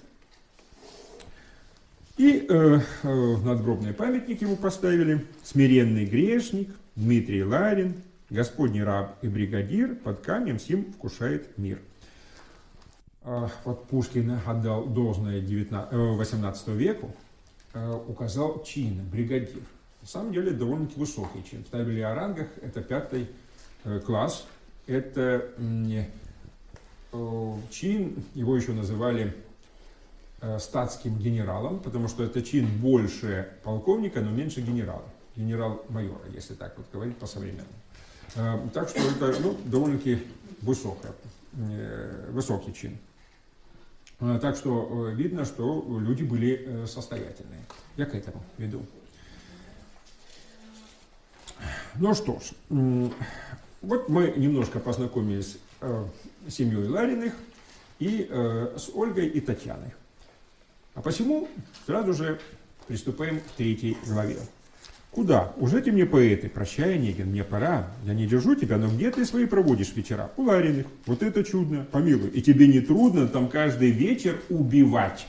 И надгробный памятник ему поставили. Смиренный грешник, Дмитрий Ларин, Господний раб и бригадир, под камнем сим вкушает мир. Вот Пушкин отдал должное 18 веку, указал чин, бригадир. На самом деле довольно-таки высокий чин. Ставили о рангах, это 5 класс. Это чин, его еще называли статским генералом, потому что это чин больше полковника, но меньше генерала. Генерал-майора, если так вот говорить по-современному. Так что это довольно-таки высокий чин. Так что видно, что люди были состоятельные. Я к этому веду. Ну что ж, вот мы немножко познакомились с семьей Лариных и с Ольгой и Татьяной. А посему сразу же приступаем к 3 главе. Куда? Уже ты мне поэты? Прощай, Онегин, мне пора. Я не держу тебя, но где ты свои проводишь вечера? У Лариных. Вот это чудно, помилуй. И тебе не трудно там каждый вечер убивать.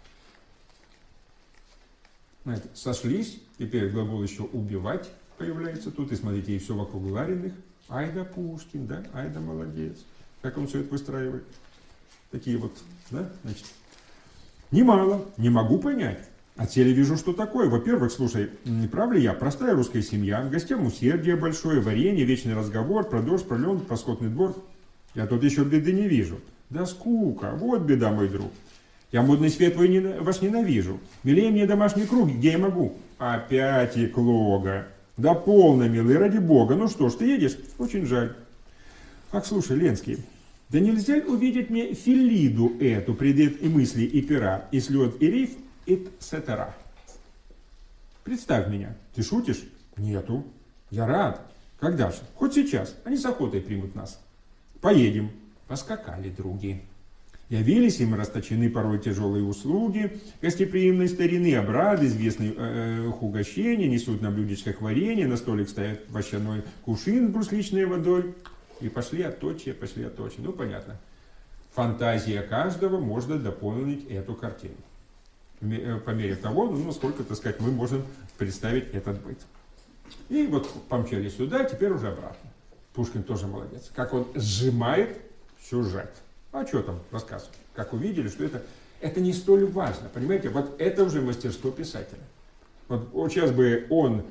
Знаете, сошлись, теперь глагол еще убивать появляется тут. И смотрите, и все вокруг Лариных. Ай да Пушкин, да? Ай да молодец. Как он все это выстраивает? Такие вот, да, значит. Немало, не могу понять. А теле вижу, что такое. Во-первых, слушай, не прав ли я? Простая русская семья, гостям усердие большое, варенье, вечный разговор, про дождь, про лен, про скотный двор. Я тут еще беды не вижу. Да скука, вот беда, мой друг. Я модный свет ваш ненавижу. Милее мне домашний круг, где я могу. Опять эклога. Да полно, милый, ради бога. Ну что ж, ты едешь? Очень жаль. Ах, слушай, Ленский, да нельзя ли увидеть мне Филиду эту, предмет и мысли, и пера, и слет, и риф, etc. Представь меня. Ты шутишь? Нету. Я рад. Когда же? Хоть сейчас. Они с охотой примут нас. Поедем. Поскакали други. Явились им расточены порой тяжелые услуги, гостеприимной старины, обрады, известных угощения, несут на блюдечках варенье, на столик ставят овощаной кувшин с брусличной водой. И пошли отточие, пошли отточие. Ну, понятно. Фантазия каждого может дополнить эту картину. По мере того, насколько, так сказать, мы можем представить этот быт. И вот помчались сюда, теперь уже обратно. Пушкин тоже молодец. Как он сжимает сюжет. А что там рассказывать? Как увидели, что это не столь важно. Понимаете, вот это уже мастерство писателя. Вот сейчас бы он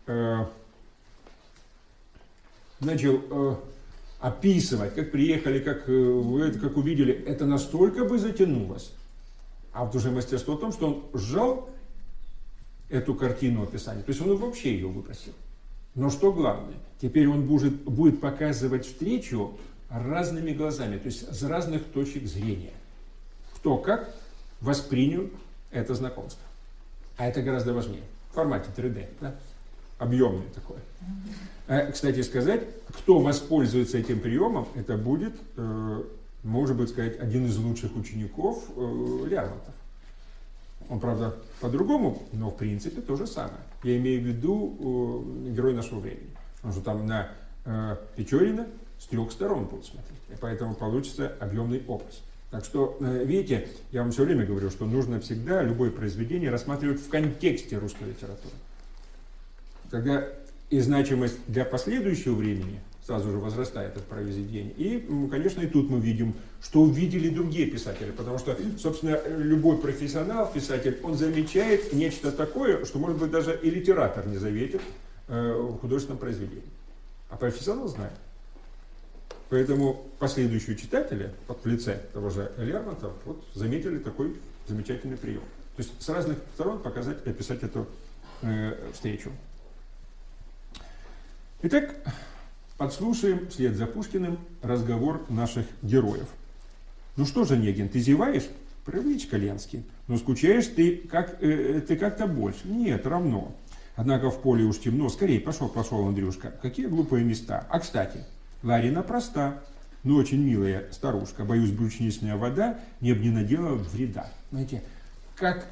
начал описывать, как приехали, как увидели, это настолько бы затянулось. А вот уже мастерство в том, что он сжал эту картину описания, то есть он вообще ее выбросил. Но что главное, теперь он будет показывать встречу разными глазами, то есть с разных точек зрения. Кто как воспринял это знакомство. А это гораздо важнее. В формате 3D, да? Объемное такое. Кстати сказать, кто воспользуется этим приемом, это будет... может быть, сказать, один из лучших учеников Лермонтов. Он, правда, по-другому, но в принципе то же самое. Я имею в виду герой нашего времени. Потому что там на Печорина с 3 сторон будут смотреть. И поэтому получится объемный образ. Так что, видите, я вам все время говорю, что нужно всегда любое произведение рассматривать в контексте русской литературы. Тогда и значимость для последующего времени сразу же возрастает от произведения. И, конечно, и тут мы видим, что увидели другие писатели. Потому что, собственно, любой профессионал, писатель, он замечает нечто такое, что, может быть, даже и литератор не заметит в художественном произведении. А профессионал знает. Поэтому последующие читатели, в лице того же Лермонтова, вот, заметили такой замечательный прием. То есть с разных сторон показать и описать эту встречу. Итак, подслушаем вслед за Пушкиным разговор наших героев. Ну что же, Онегин, ты зеваешь? Привычка, Ленский. Но скучаешь ты как-то больше. Нет, равно. Однако в поле уж темно. Скорее, пошел, Андрюшка. Какие глупые места. А кстати, Ларина проста, но очень милая старушка. Боюсь, брючничная вода мне бы не наделала вреда. Знаете, как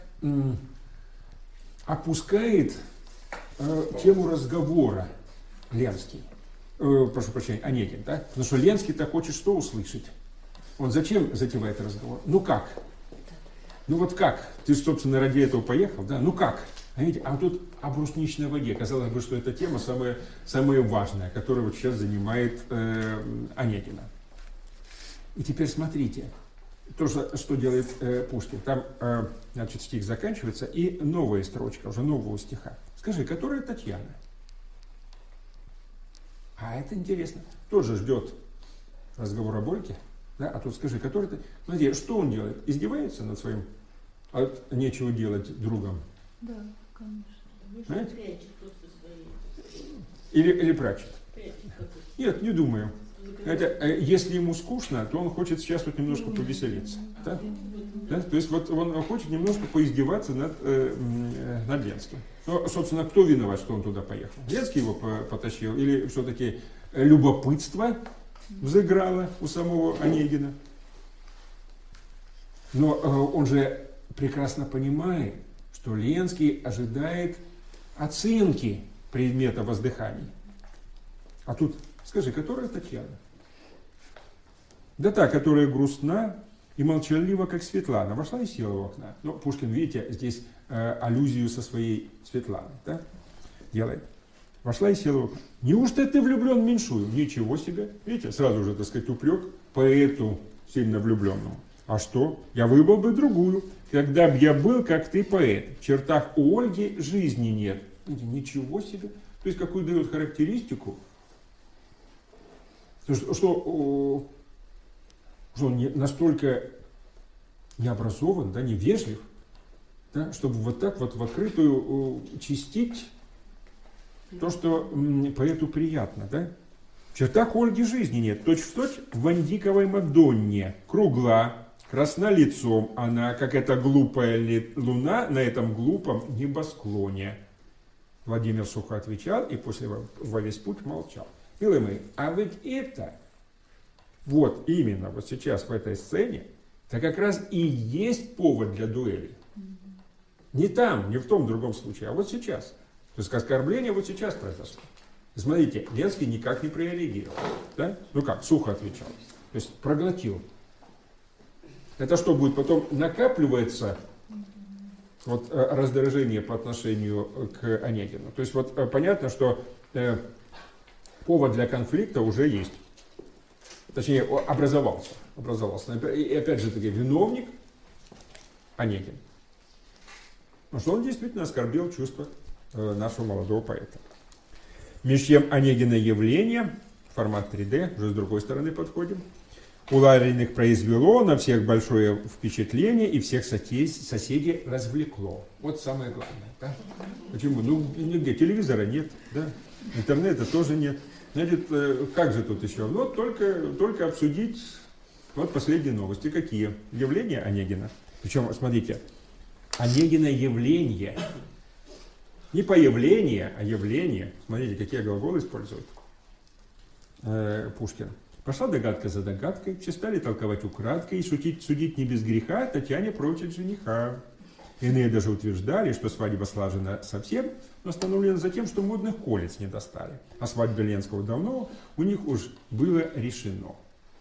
опускает тему разговора Ленский. Прошу прощения, Онегин, да? Потому что Ленский-то хочет что услышать? Он зачем затевает разговор? Ну как? Ну вот как? Ты, собственно, ради этого поехал, да? Ну как? А тут о брусничной воде. Казалось бы, что эта тема самая важная, которая вот сейчас занимает Онегина. И теперь смотрите, то, что делает Пушкин. Там, значит, стих заканчивается, и новая строчка, уже нового стиха. Скажи, которая Татьяна? А это интересно. Тот же ждет разговора о Борьке, да? А тут скажи, который ты... Смотри, что он делает? Издевается над своим от нечего делать другом? Да, конечно. Или прячет. Нет, не думаю. Это, если ему скучно, то он хочет сейчас вот немножко повеселиться. Да? Да? То есть вот он хочет немножко поиздеваться над Ленским. Но, собственно, кто виноват, что он туда поехал? Ленский его потащил? Или все-таки любопытство взыграло у самого Онегина? Но он же прекрасно понимает, что Ленский ожидает оценки предмета воздыханий. А тут, скажи, которая Татьяна? Да та, которая грустна и молчалива, как Светлана. Вошла и села у окна. Ну, Пушкин, видите, здесь аллюзию со своей Светланой, да, делает. Вошла и села у окна. Неужто ты влюблен в меньшую? Ничего себе. Видите, сразу же, так сказать, упрек поэту сильно влюбленному. А что? Я выбрал бы другую. Когда б я был, как ты, поэт. В чертах у Ольги жизни нет. Ничего себе. То есть, какую дает характеристику, что он настолько необразован, да, невежлив, да, чтобы вот так вот в открытую чистить то, что поэту приятно. Да? В чертах Ольги жизни нет. Точь-в-точь в Вандиковой Мадонне. Кругла, красна лицом она, как эта глупая луна на этом глупом небосклоне. Владимир сухо отвечал и после во весь путь молчал. Милые мои, а ведь это, вот именно вот сейчас в этой сцене, это как раз и есть повод для дуэли. Не там, не в том другом случае, а вот сейчас. То есть оскорбление вот сейчас произошло. Смотрите, Ленский никак не прореагировал. Да? Ну как, сухо отвечал. То есть проглотил. Это что будет потом накапливается вот, раздражение по отношению к Онегину. То есть вот понятно, что повод для конфликта уже есть. Точнее, образовался. И опять же таки, виновник Онегин. Потому что он действительно оскорбил чувства нашего молодого поэта. Меж тем Онегина явление, формат 3D, уже с другой стороны подходим, у Лариных произвело на всех большое впечатление и всех соседей развлекло. Вот самое главное. Да? Почему? Ну, нигде телевизора нет, да? Интернета тоже нет. Значит, как же тут еще? Ну, только обсудить вот последние новости. Какие? Явления Онегина. Причем, смотрите, Онегина явление. Не появление, а явление. Смотрите, какие глаголы использует Пушкин. Пошла догадка за догадкой, все стали толковать украдкой и судить не без греха, Татьяне прочит жениха. Иные даже утверждали, что свадьба слажена совсем, но остановлена за тем, что модных колец не достали. А свадьба Ленского давно у них уж было решено.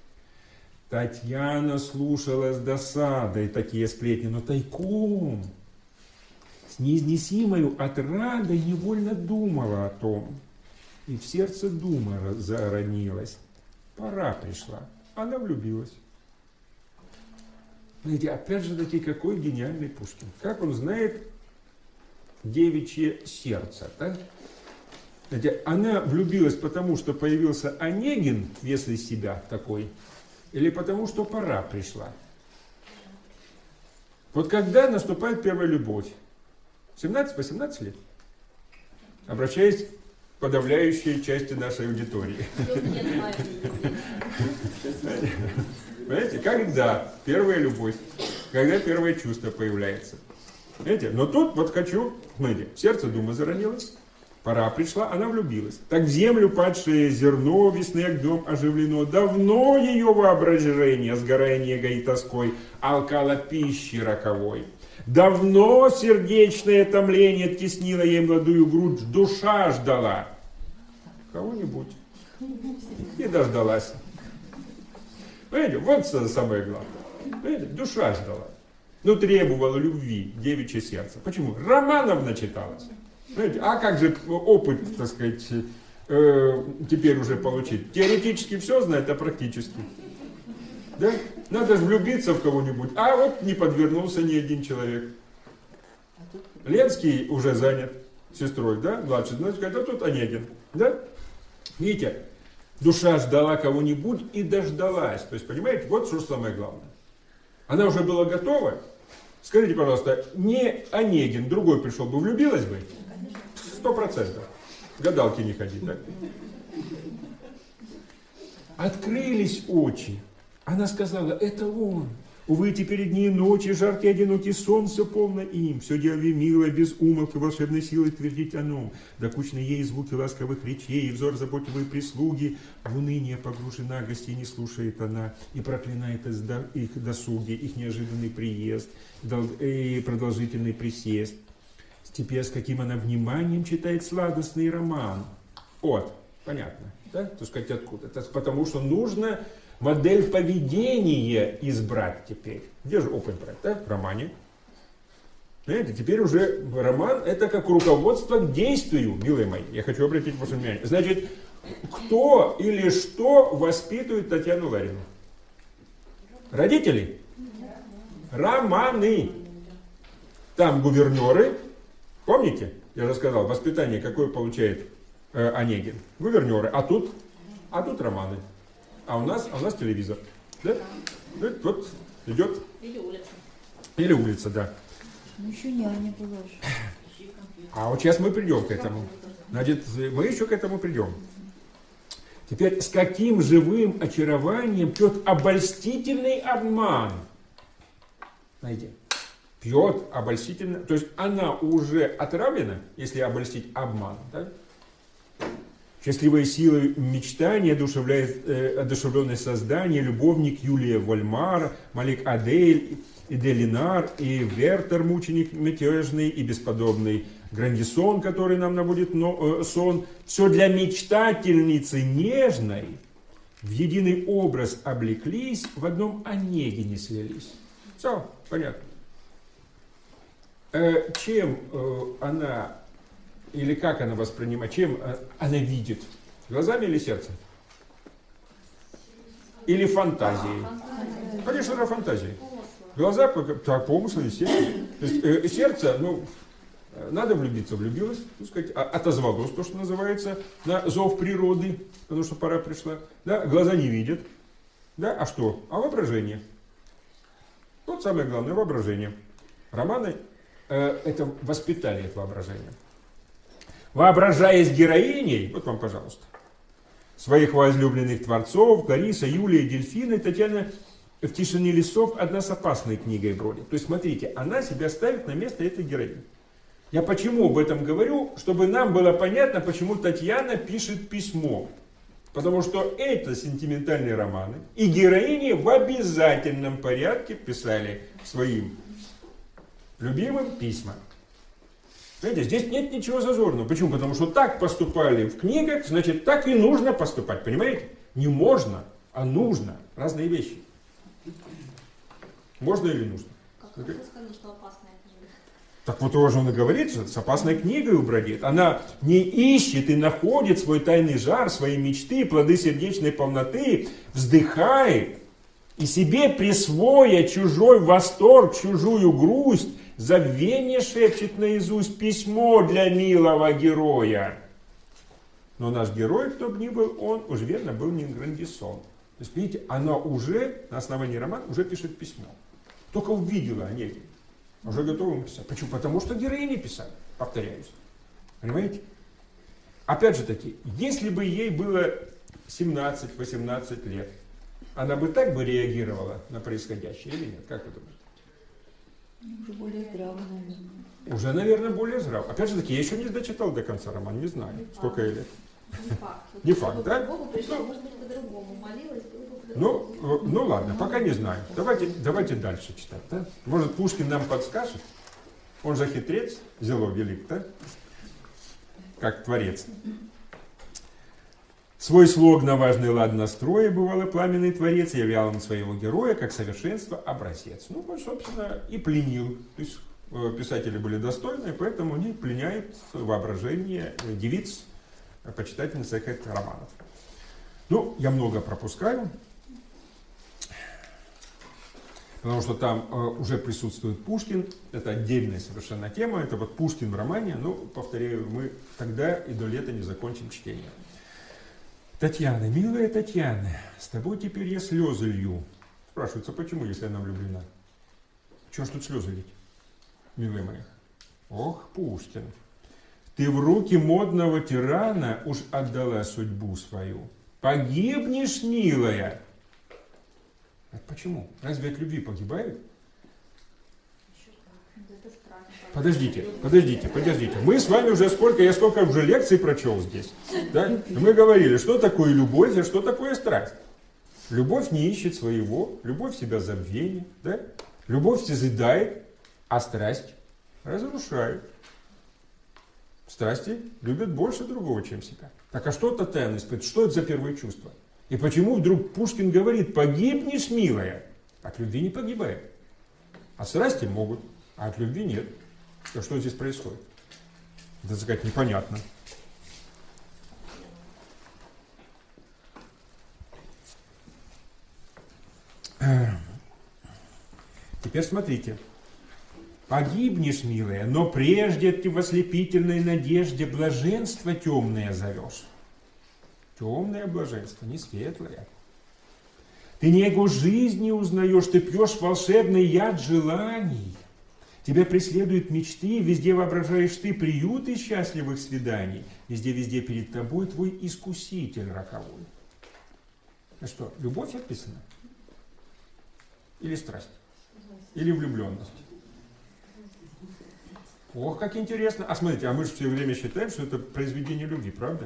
Татьяна слушала с досадой такие сплетни, но тайком, с неизнесимою отрадой невольно думала о том. И в сердце дума заронилась. Пора пришла. Она влюбилась. Знаете, опять же таки, какой гениальный Пушкин. Как он знает девичье сердце. Да? Знаете, она влюбилась потому, что появился Онегин, вес из себя такой, или потому, что пора пришла. Вот когда наступает первая любовь? 17-18 лет? Обращаясь к подавляющей части нашей аудитории. Понимаете, когда первая любовь, когда первое чувство появляется. Знаете, но тут вот хочу, смотрите, сердце дума заронилось, пора пришла, она влюбилась. Так в землю падшее зерно весны огнем оживлено, давно ее воображение, сгорая негой и тоской, алкало пищи роковой. Давно сердечное томление теснило ей молодую грудь, душа ждала кого-нибудь и дождалась. Понимаете, вот самое главное. Понимаете, душа ждала. Но требовала любви, девичье сердце. Почему? Романов начиталась. Понимаете, а как же опыт, так сказать, теперь уже получить? Теоретически все знает, а практически. Да? Надо же влюбиться в кого-нибудь. А вот не подвернулся ни один человек. Ленский уже занят сестрой, да? Младший, значит, а тут Онегин. Да? Видите? Душа ждала кого-нибудь и дождалась. То есть, понимаете, вот что самое главное. Она уже была готова. Скажите, пожалуйста, не Онегин, другой пришел бы, влюбилась бы? 100%. Гадалки не ходить, да? Открылись очи. Она сказала, это он. Увы, теперь дни и ночи, жаркий одинокий сон, все полно им. Все делали мило, без умолку, волшебной силой твердить оно. Докучны ей звуки ласковых речей, и взор заботливой прислуги. В уныние погружена, гостей не слушает она, и проклинает их досуги, их неожиданный приезд, и продолжительный присест. Теперь с каким она вниманием читает сладостный роман. Вот, понятно, да? Так сказать, откуда? Это потому что нужно модель поведения избрать теперь. Где же опыт брать, да? В романе. Понимаете, теперь уже роман это как руководство к действию, милые мои. Я хочу обратить ваше внимание. Значит, кто или что воспитывает Татьяну Ларину? Родители? Романы. Там гувернеры. Помните? Я же сказал, воспитание какое получает Онегин? Гувернеры. А тут романы. А у нас телевизор. Да? Вот идет. Или улица, да. Ну еще няня была же. А вот сейчас мы придем к этому. Значит, мы еще к этому придем. Теперь с каким живым очарованием пьет обольстительный обман? Знаете, пьет обольстительно. То есть она уже отравлена, если обольстить обман. Да? Счастливой силой мечтания одушевленное создание, любовник Юлия Вольмар, Малик Адель, и Делинар, и Вертер, мученик мятежный и бесподобный, Грандисон, который нам наводит сон. Все для мечтательницы нежной в единый образ облеклись, в одном Онегине слились. Все, понятно. Чем она, или как она воспринимает, чем она видит? Глазами или сердцем? Или фантазией? Конечно, на фантазии. Глаза, так, помыслы, сердце. То есть сердце, надо влюбиться, влюбилась, так сказать, отозвалось, то, что называется, на зов природы, потому что пора пришла. Да? Глаза не видят. Да? А что? А воображение. Вот самое главное, воображение. Романы это воспитали это воображение. Воображаясь героиней, вот вам, пожалуйста, своих возлюбленных творцов, Клариса, Юлия, Дельфина, Татьяна в тишине лесов одна с опасной книгой бродит. То есть, смотрите, она себя ставит на место этой героини. Я почему об этом говорю? Чтобы нам было понятно, почему Татьяна пишет письмо. Потому что это сентиментальные романы. И героини в обязательном порядке писали своим любимым письма. Знаете, здесь нет ничего зазорного. Почему? Потому что так поступали в книгах, значит, так и нужно поступать. Понимаете? Не можно, а нужно. Разные вещи. Можно или нужно? Как вы сказали, что опасная книга? Так вот уже он и говорит, что с опасной книгой бродит. Она не ищет и находит свой тайный жар, свои мечты, плоды сердечной полноты, вздыхает и себе присвоя чужой восторг, чужую грусть, забвение шепчет наизусть письмо для милого героя. Но наш герой, кто бы ни был, он уж верно был не Грандисон. То есть, видите, она уже на основании романа уже пишет письмо. Только увидела Онегин, уже готова ему писать. Почему? Потому что героини писали, повторяюсь. Понимаете? Опять же таки, если бы ей было 17-18 лет, она бы так бы реагировала на происходящее или нет? Как вы думаете? Уже более здраво, наверное. Уже, наверное, более здраво. Опять же таки, я еще не дочитал до конца роман, не знаю, сколько ей лет. Не факт. Не факт, да? Богу пришла, может быть, по-другому молилась, было бы по-другому. Ну ладно, пока не знаю. Давайте дальше читать. Да? Может, Пушкин нам подскажет? Он же хитрец, зело велик, да? Как творец. Свой слог на важный лад настроя бывало пламенный творец, являл он своего героя как совершенство образец. Ну, вот, собственно, и пленил. То есть писатели были достойны, поэтому они пленяют воображение девиц, почитательниц этих романов. Ну, я много пропускаю, потому что там уже присутствует Пушкин, это отдельная совершенно тема, это вот Пушкин в романе, ну, повторяю, мы тогда и до лета не закончим чтение. Татьяна, милая Татьяна, с тобой теперь я слезы лью. Спрашивается, почему, если она влюблена? Чего ж тут слезы лить, милые мои? Ох, Пушкин. ты в руки модного тирана уж отдала судьбу свою. Погибнешь, милая. Почему? Разве от любви погибают? Подождите. Мы с вами уже я сколько уже лекций прочел здесь. Да? Мы говорили, что такое любовь, а что такое страсть. Любовь не ищет своего, любовь себя забвение. Да? Любовь созидает, а страсть разрушает. Страсти любят больше другого, чем себя. Так а что Татьяна испытывает? Что это за первое чувство? И почему вдруг Пушкин говорит, погибнешь, милая? От любви не погибает. От страсти могут, а от любви нет. Что здесь происходит? Это, так сказать, непонятно. Теперь смотрите. Погибнешь, милая, но прежде ты в ослепительной надежде блаженство темное зовешь. Темное блаженство, не светлое. Ты негу жизни узнаешь, ты пьешь волшебный яд желаний. Тебя преследуют мечты, везде воображаешь ты приюты счастливых свиданий. Везде перед тобой твой искуситель роковой. А что, любовь описана? Или страсть? Или влюбленность? Ох, как интересно. А смотрите, а мы же все время считаем, что это произведение любви, правда?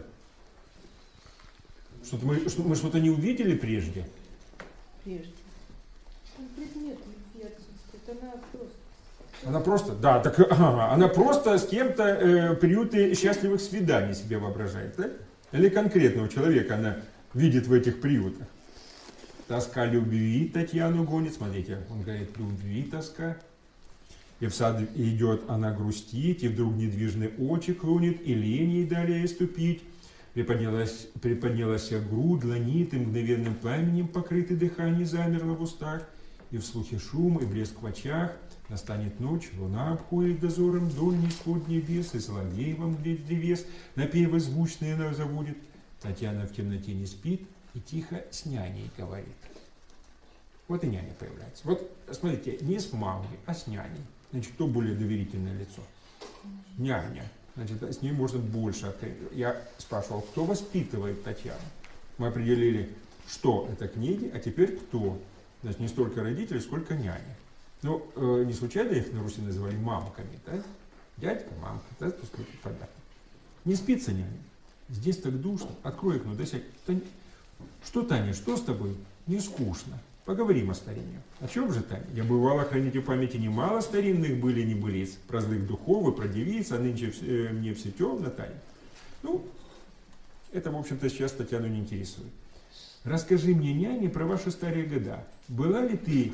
Мы что-то не увидели прежде? Прежде. Предмет любви отсутствует, Она просто, да, так, она просто с кем-то приюты счастливых свиданий себе воображает, да? Или конкретного человека она видит в этих приютах. Тоска любви Татьяну гонит, смотрите, он говорит, любви тоска. И в сад идет она грустить, и вдруг недвижные очи клонит, и лень ей далее ступить. Приподнялась грудь, ланит, и мгновенным пламенем покрытый дыхание замерло в устах. И в слухе шум, и блеск в очах. Настанет ночь, луна обходит дозором дольний сход небес, и соловей во мгле древес напевы звучные она заводит. Татьяна в темноте не спит и тихо с няней говорит. Вот и няня появляется. Вот, смотрите, не с мамой, а с няней. Значит, кто более доверительное лицо? Няня. Значит, с ней можно больше открыть. Я спрашивал, кто воспитывает Татьяну? Мы определили, что это книги, а теперь кто? Значит, не столько родители, сколько няня. Ну, не случайно их на Руси называли мамками, да? Дядька, мамка, да? Понятно. Не спится няня. Здесь так душно. Открой окно, да сядь. Что, Таня, что с тобой? Не скучно. Поговорим о старине. О чем же, Таня? Я бывало хранить в памяти немало старинных были небылиц. Про злых духов и про девиц, а нынче мне все темно, Таня. Ну, это, в общем-то, сейчас Татьяну не интересует. Расскажи мне, няня, про ваши старые года. Была ты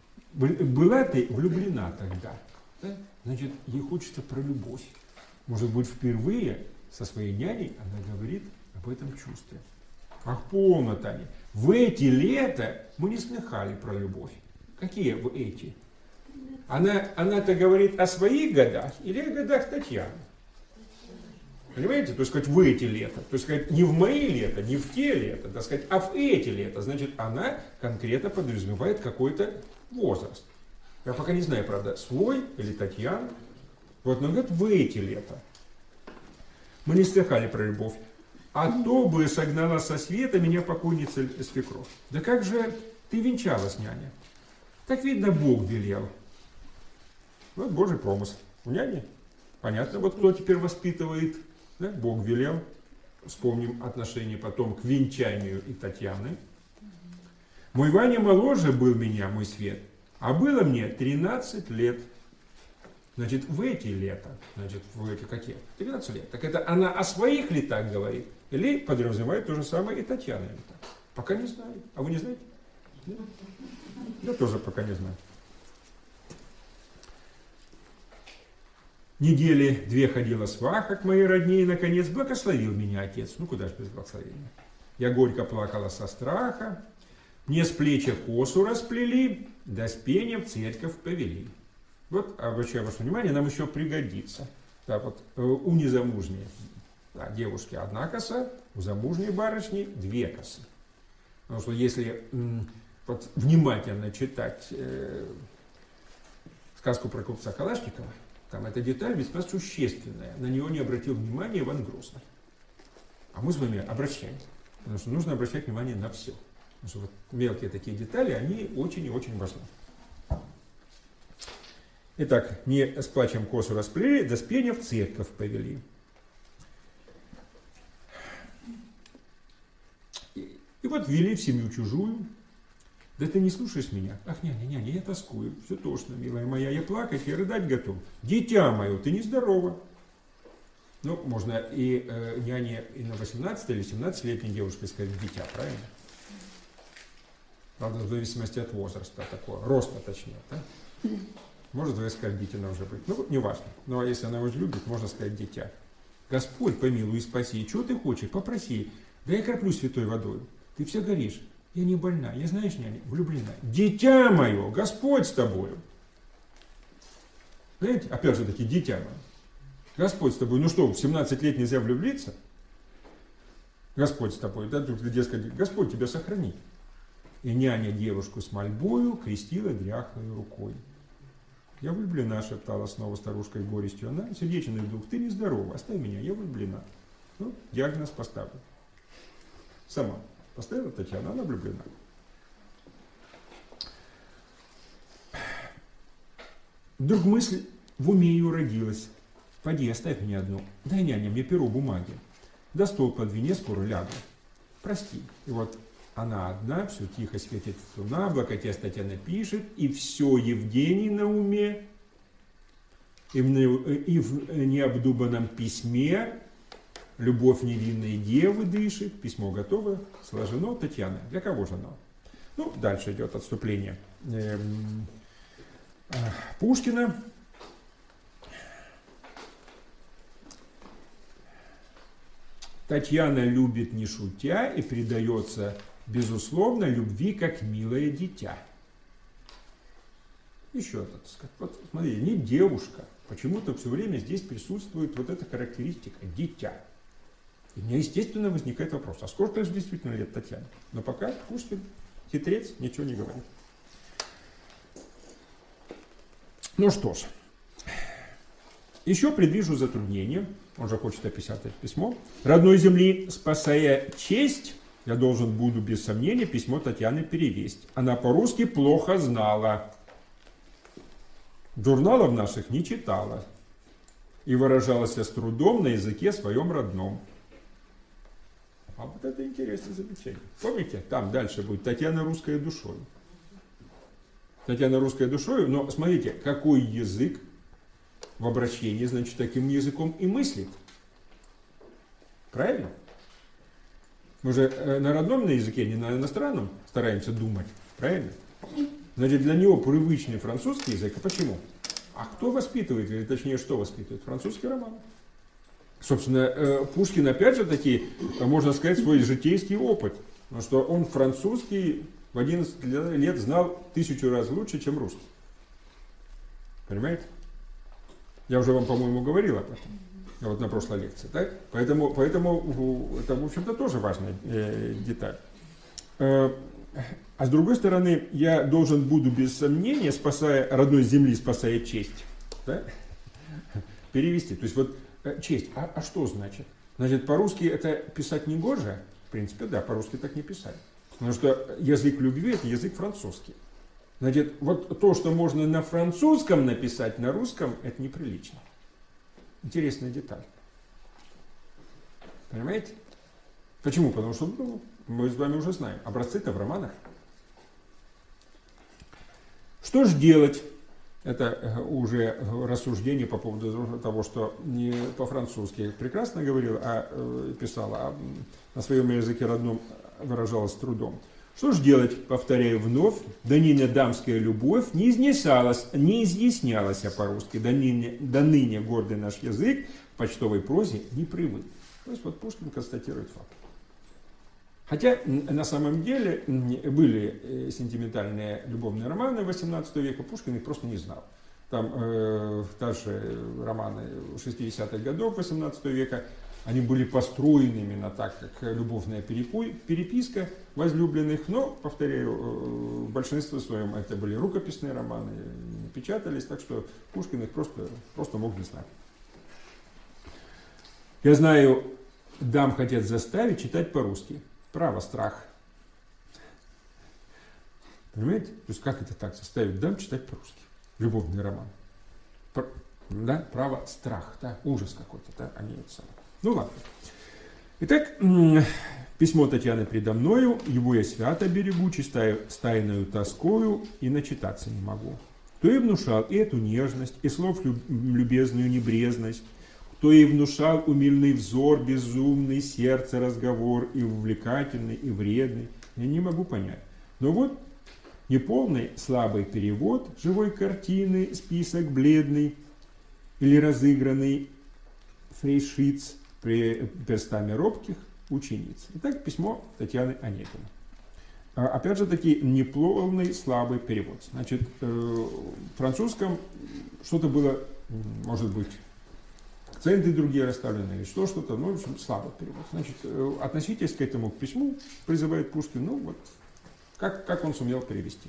влюблена тогда? Да? Значит, ей хочется про любовь. Может быть, впервые со своей няней она говорит об этом чувстве. Ах, полно, Таня. В эти лета мы не слыхали про любовь. Какие в эти? Она-то говорит о своих годах или о годах Татьяны? Понимаете? То есть сказать, в эти лета. То есть сказать, не в мои лета, не в те лета, так сказать, а в эти лета. Значит, она конкретно подразумевает какой-то возраст. Я пока не знаю, правда, свой или Татьяна. Вот, но говорит, в эти лета. Мы не слыхали про любовь. А то бы согнала со света меня покойница свекровь. Да как же ты венчалась, няня? Так видно, Бог велел. Вот Божий промысл. У няни? Понятно, вот кто теперь воспитывает. Да? Бог велел. Вспомним отношение потом к венчанию и Татьяны. Мой Ваня моложе был меня, мой свет, а было мне 13 лет. Значит, в эти лета, значит, в эти какие? 13 лет. Так это она о своих летах говорит? Или подразумевает то же самое и Татьяна лета? Пока не знаю. А вы не знаете? Нет? Я тоже пока не знаю. Недели 2 ходила сваха к моей родне, и, наконец, благословил меня отец. Ну, куда же без благословения? Я горько плакала со страха, мне с плеча косу расплели, да с пения в церковь повели. Вот, обращаю ваше внимание, нам еще пригодится. Так вот, у незамужней девушки 1 коса, у замужней барышни 2 косы. Потому что если вот, внимательно читать сказку про купца Калашникова, Там эта деталь весьма существенная. На нее не обратил внимания Иван Грозный. А мы с вами обращаем. Потому что нужно обращать внимание на все. Потому что вот мелкие такие детали, они очень и очень важны. Итак, не с плачем косу расплели, да с пения в церковь повели. И вот ввели в семью чужую. Да ты не слушаешь меня? Ах, няня, я тоскую. Все тошно, милая моя, я плакать и рыдать готов. Дитя мое, ты нездорова. Ну, можно и няне и на 18 или 17-летней девушке сказать дитя, правильно? Правда, в зависимости от возраста такого, роста точнее, да? Может оскорбительно уже быть. Ну, не важно. Но если она уже любит, можно сказать дитя. Господь помилуй и спаси. Чего ты хочешь? Попроси. Да я краплю святой водой. Ты все горишь. Я не больна. Я, знаешь, няня, влюблена. Дитя мое, Господь с тобою. Знаете, опять же таки, дитя мое. Господь с тобой. Ну что, в 17 лет нельзя влюбиться? Господь с тобой. Да, тут дескать, Господь тебя сохранит. И няня девушку с мольбою крестила дряхлой рукой. Я влюблена, шептала снова старушкой горестью. Она, сердечный дух, ты нездорова, оставь меня, я влюблена. Ну, диагноз поставлен. Сама поставила Татьяна, она влюблена. Вдруг мысль в уме ее родилась. Поди, оставь меня одну. Дай, няня, мне перо бумаги. Да стол подвини, скоро лягу. Прости. И вот она одна, все тихо светит луна, облокотясь Татьяна пишет, и все Евгений на уме, и в необдуманном письме любовь невинной девы дышит, письмо готово, сложено. Татьяна, для кого же оно? Ну, дальше идет отступление Пушкина. Татьяна любит не шутя и предается, безусловно, любви как милое дитя. Еще этот, вот смотри, не девушка. Почему-то все время здесь присутствует вот эта характеристика дитя. И у меня, естественно, возникает вопрос, а сколько же действительно лет Татьяне? Но пока Пушкин, хитрец, ничего не говорит. Ну что ж, еще предвижу затруднение. Он же хочет описать это письмо. Родной земли, спасая честь, я должен буду без сомнения письмо Татьяны перевесть. Она по-русски плохо знала. Журналов наших не читала. И выражалась с трудом на языке своем родном. А вот это интересное замечание. Помните, там дальше будет Татьяна русская душой. Татьяна русская душой, но смотрите, какой язык в обращении, значит, таким языком и мыслит. Правильно? Мы же на родном языке, не на иностранном стараемся думать. Правильно? Значит, для него привычный французский язык. А почему? А кто воспитывает, или точнее, что воспитывает? Французский роман. Собственно, Пушкин, опять же таки, можно сказать, свой житейский опыт. Потому что он французский в 11 лет знал 1000 раз лучше, чем русский. Понимаете? Я уже вам, по-моему, говорил об этом. Вот на прошлой лекции. Так? Поэтому это, в общем-то, тоже важная деталь. А с другой стороны, я должен буду, без сомнения, спасая родной земли, спасая честь, да? Перевести. То есть вот честь. А что значит? Значит, по-русски это писать не гоже? В принципе, да, по-русски так не писать. Потому что язык любви – это язык французский. Значит, вот то, что можно на французском написать, на русском, это неприлично. Интересная деталь. Понимаете? Почему? Потому что мы с вами уже знаем. Образцы-то в романах. Что же делать? Это уже рассуждение по поводу того, что не по-французски прекрасно говорил, писал, а на своем языке родном выражалась с трудом. Что ж делать, повторяю вновь, да ныне дамская любовь не изъяснялась по-русски, да ныне гордый наш язык в почтовой прозе не привык. То есть вот Пушкин констатирует факт. Хотя на самом деле были сентиментальные любовные романы 18 века, Пушкин их просто не знал. Там дальше романы 60-х годов 18 века, Они были построены именно так, как любовная переписка возлюбленных, но, повторяю, в большинстве своем это были рукописные романы, не печатались, так что Пушкин их просто мог не знать. Я знаю, дам хотят заставить читать по-русски. Право, страх. Понимаете? То есть как это так, заставить дам читать по-русски? Любовный роман. Да? Право, страх, да? Ужас какой-то, да? Они это самое. Ну ладно. Итак, письмо Татьяны предо мною, его я свято берегу, читаю с тайною тоскою и начитаться не могу. Кто ей внушал и эту нежность, и слов любезную небрежность, кто ей внушал умильный взор, безумный, сердце разговор, и увлекательный, и вредный, я не могу понять. Но вот неполный, слабый перевод живой картины, список бледный или разыгранный фрейшиц при перстами робких учениц. Итак, письмо Татьяны Онегиной. Опять же таки, неполный, слабый перевод. Значит, в французском что-то было, может быть, акценты другие расставлены, или что-то, ну, в общем, слабый перевод. Значит, относитесь к этому письму, призывает Пушкин, ну, вот, как он сумел перевести.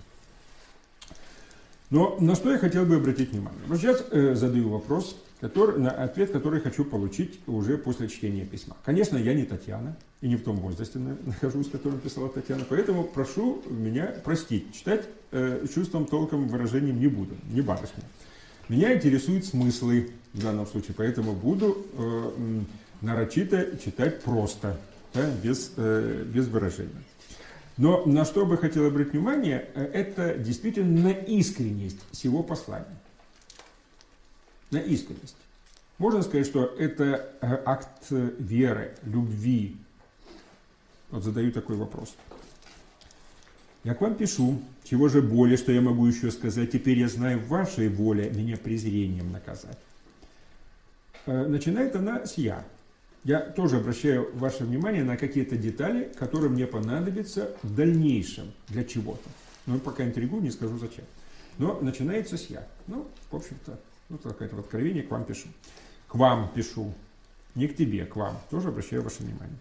Но на что я хотел бы обратить внимание? Вот сейчас задаю вопрос, на ответ который хочу получить уже после чтения письма. Конечно, я не Татьяна, и не в том возрасте нахожусь, в котором писала Татьяна, поэтому прошу меня простить. Читать чувством, толком, выражением не буду, не барышня. Меня интересуют смыслы в данном случае, поэтому буду нарочито читать просто, да, без выражений. Но на что бы хотел обратить внимание, это действительно на искренность всего послания. На искренность. Можно сказать, что это акт веры, любви. Вот задаю такой вопрос. Я к вам пишу, чего же более, что я могу еще сказать, теперь я знаю в вашей воле меня презрением наказать. Начинает она с «я». Я тоже обращаю ваше внимание на какие-то детали, которые мне понадобятся в дальнейшем для чего-то. Но пока интригую, не скажу зачем. Но начинается с «я». Ну, в общем-то, вот какое-то откровение, к вам пишу. К вам пишу, не к тебе, к вам. Тоже обращаю ваше внимание.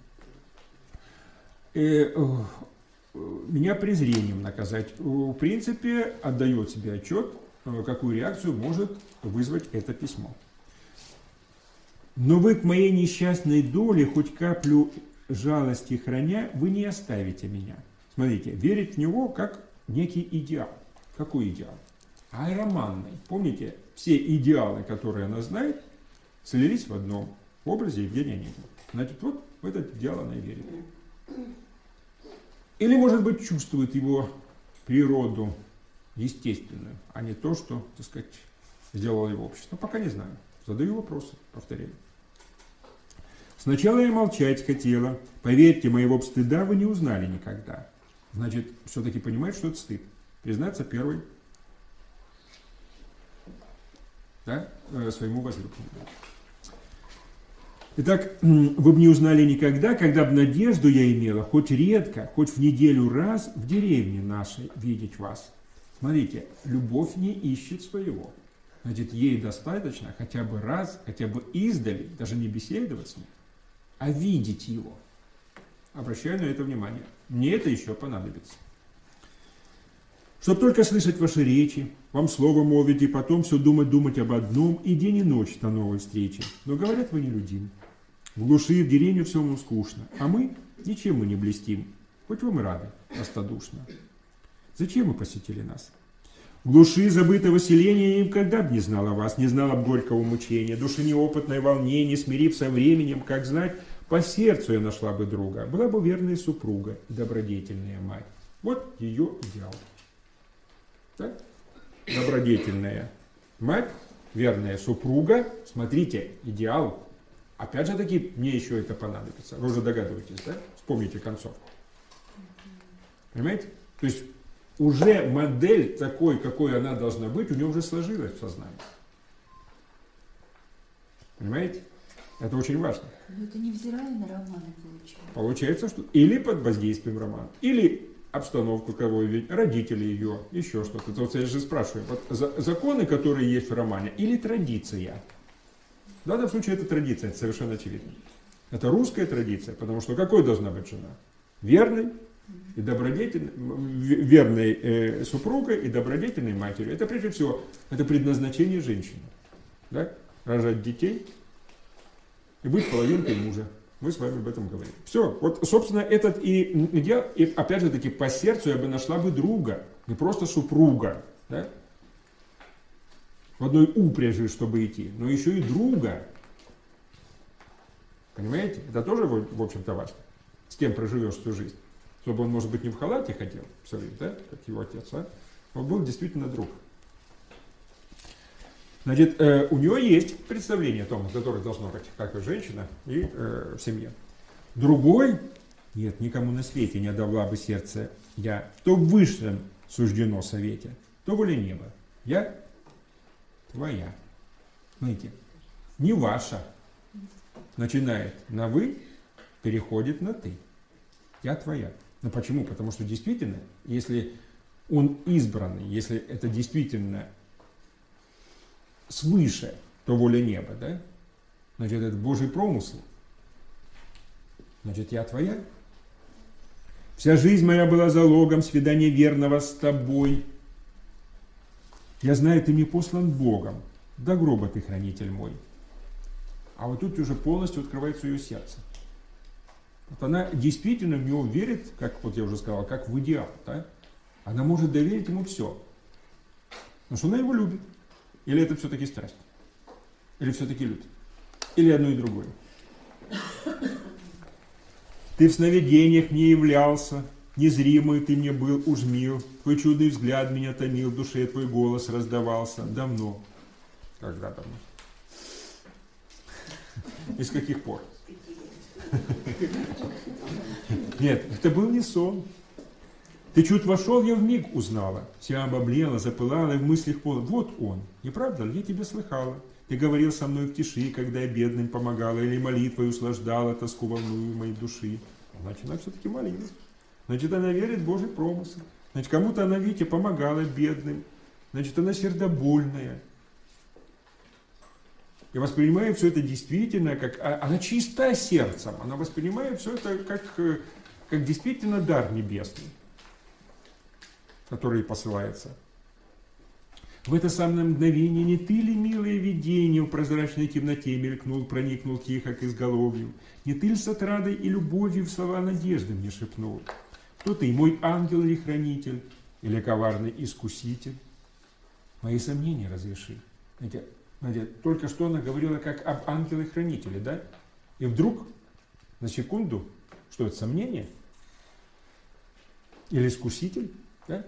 Меня презрением наказать. В принципе, отдает себе отчет, какую реакцию может вызвать это письмо. Но вы к моей несчастной доле, хоть каплю жалости храня, вы не оставите меня. Смотрите, верить в него как некий идеал. Какой идеал? Айроманный. Помните, все идеалы, которые она знает, слились в одном образе Евгения Онегина. Значит, вот в этот идеал она и верит. Или, может быть, чувствует его природу естественную, а не то, что, так сказать, сделало его общество. Пока не знаю. Задаю вопросы, повторяю. Сначала я молчать хотела. Поверьте, моего стыда вы не узнали никогда. Значит, все-таки понимает, что это стыд. Признаться первой, да, своему возлюбленному. Итак, вы бы не узнали никогда, когда бы надежду я имела, хоть редко, хоть в неделю раз в деревне нашей видеть вас. Смотрите, любовь не ищет своего. Значит, ей достаточно хотя бы раз, хотя бы издали, даже не беседовать с ним, а видеть его. Обращаю на это внимание. Мне это еще понадобится. Чтоб только слышать ваши речи, вам слово молвить, и потом все думать об одном, и день и ночь до новой встречи. Но говорят, вы нелюдим. В глуши, в деревне все вам скучно, а мы ничем мы не блестим, хоть вам и рады, простодушно. Зачем вы посетили нас? В глуши забытого селения я никогда бы не знала вас, не знала бы горького мучения, души неопытной волнения, смирив со временем, как знать, по сердцу я нашла бы друга, была бы верная супруга и добродетельная мать. Вот ее идеал. Так? Добродетельная мать, верная супруга, смотрите, идеал. Опять же таки, мне еще это понадобится. Вы уже догадываетесь, да? Вспомните концовку. Понимаете? То есть, уже модель такой, какой она должна быть, у нее уже сложилась в сознании. Понимаете? Это очень важно. Но это невзирая на романы получается. Получается, что или под воздействием романа, или обстановку кого ведь, родители ее, еще что-то. Вот я же спрашиваю, вот законы, которые есть в романе, или традиция? В данном случае это традиция, это совершенно очевидно. Это русская традиция, потому что какой должна быть жена? Верной и добродетельной, верной супругой и добродетельной матерью. Это прежде всего, это предназначение женщины. Да? Рожать детей и быть половинкой мужа. Мы с вами об этом говорим. Все, вот, собственно, этот и я, и опять же таки, по сердцу я бы нашла бы друга, не просто супруга, да? В одной упряжи, чтобы идти, но еще и друга. Понимаете? Это тоже, в общем-то, важно. С кем проживешь всю жизнь. Чтобы он, может быть, не в халате ходил все время, да? Как его отец, а? Он был действительно друг. Значит, у него есть представление о том, которое должно быть, как и женщина, и в семье. Другой, нет, никому на свете не отдала бы сердце я, то в высшем суждено совете, то воля неба. Я твоя. Знаете, не ваша. Начинает на вы, переходит на ты. Я твоя. Но почему? Потому что действительно, если он избранный, если это действительно свыше, то воля неба, да? Значит, это Божий промысел. Значит, я твоя. Вся жизнь моя была залогом свидания верного с тобой. Я знаю, ты не послан Богом. До гроба ты хранитель мой. А вот тут уже полностью открывается ее сердце. Вот она действительно в него верит, как вот я уже сказал, как в идеал. Да? Она может доверить ему все. Потому что она его любит. Или это все-таки страсть? Или все-таки любовь? Или одно и другое? Ты в сновидениях мне являлся, незримый ты мне был, уж мил, твой чудный взгляд меня томил, в душе твой голос раздавался. Давно. Когда давно? И с каких пор? Нет, это был не сон. Ты чуть вошел, я вмиг узнала. Вся обомлела, запылала и в мыслях пола. Вот он. Не правда ли? Я тебя слыхала. Ты говорил со мной в тиши, когда я бедным помогала, или молитвой услаждала тоску волную моей души. Значит, она все-таки молилась. Значит, она верит в Божий промысел. Значит, кому-то она, видите, помогала бедным. Значит, она сердобольная. И воспринимает все это действительно, как она чиста сердцем. Она воспринимает все это как действительно дар небесный, который посылается. В это самое мгновение не ты ли, милое видение, в прозрачной темноте мелькнул, проникнул тихо к изголовью? Не ты ли с отрадой и любовью в слова надежды мне шепнул? Кто ты, мой ангел или хранитель, или коварный искуситель? Мои сомнения разреши. Знаете, только что она говорила как об ангеле-хранителе, да? И вдруг, на секунду, что это, сомнение? Или искуситель, да?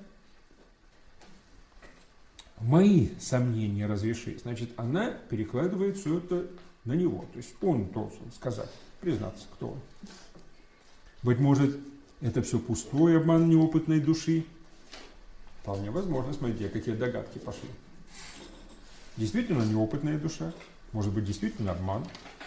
Мои сомнения разреши. Значит, она перекладывает все это на него. То есть он должен сказать, признаться, кто он. Быть может, это все пустой обман неопытной души. Вполне возможно, смотрите, какие догадки пошли. Действительно неопытная душа. Может быть, действительно обман.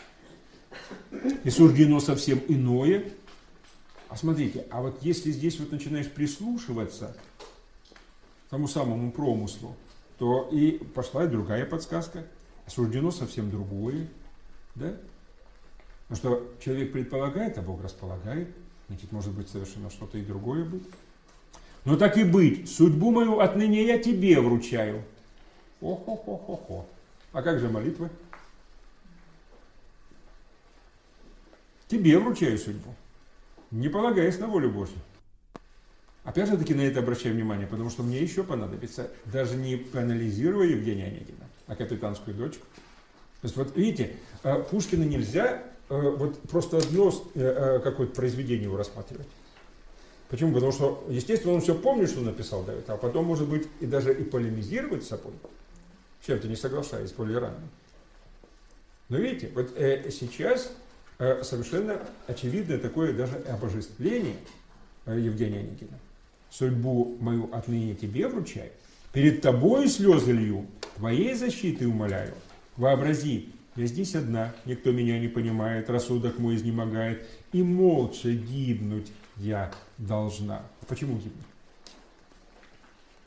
И суждено совсем иное. А смотрите, а вот если здесь вот начинаешь прислушиваться к тому самому промыслу, то и пошла и другая подсказка. Суждено совсем другое. Да? Потому что человек предполагает, а Бог располагает. Значит, может быть совершенно что-то и другое быть. Но так и быть, судьбу мою отныне я тебе вручаю. О-хо-хо-хо-хо. А как же молитвы? Тебе вручаю судьбу, не полагаясь на волю Божью. Опять же таки на это обращаю внимание, потому что мне еще понадобится, даже не проанализируя Евгения Онегина, а капитанскую дочку. То есть вот видите, Пушкина нельзя вот просто одно какое-то произведение его рассматривать. Почему? Потому что, естественно, он все помнит, что написал до этого, а потом, может быть, и даже и полемизировать с собой, с чем-то не соглашаясь, более рано. Но видите, вот сейчас совершенно очевидное такое даже обожествление Евгения Онегина. Судьбу мою отныне тебе вручаю, перед тобой слезы лью, твоей защиты умоляю. Вообрази, я здесь одна, никто меня не понимает, рассудок мой изнемогает, и молча гибнуть я должна. Почему гибнуть?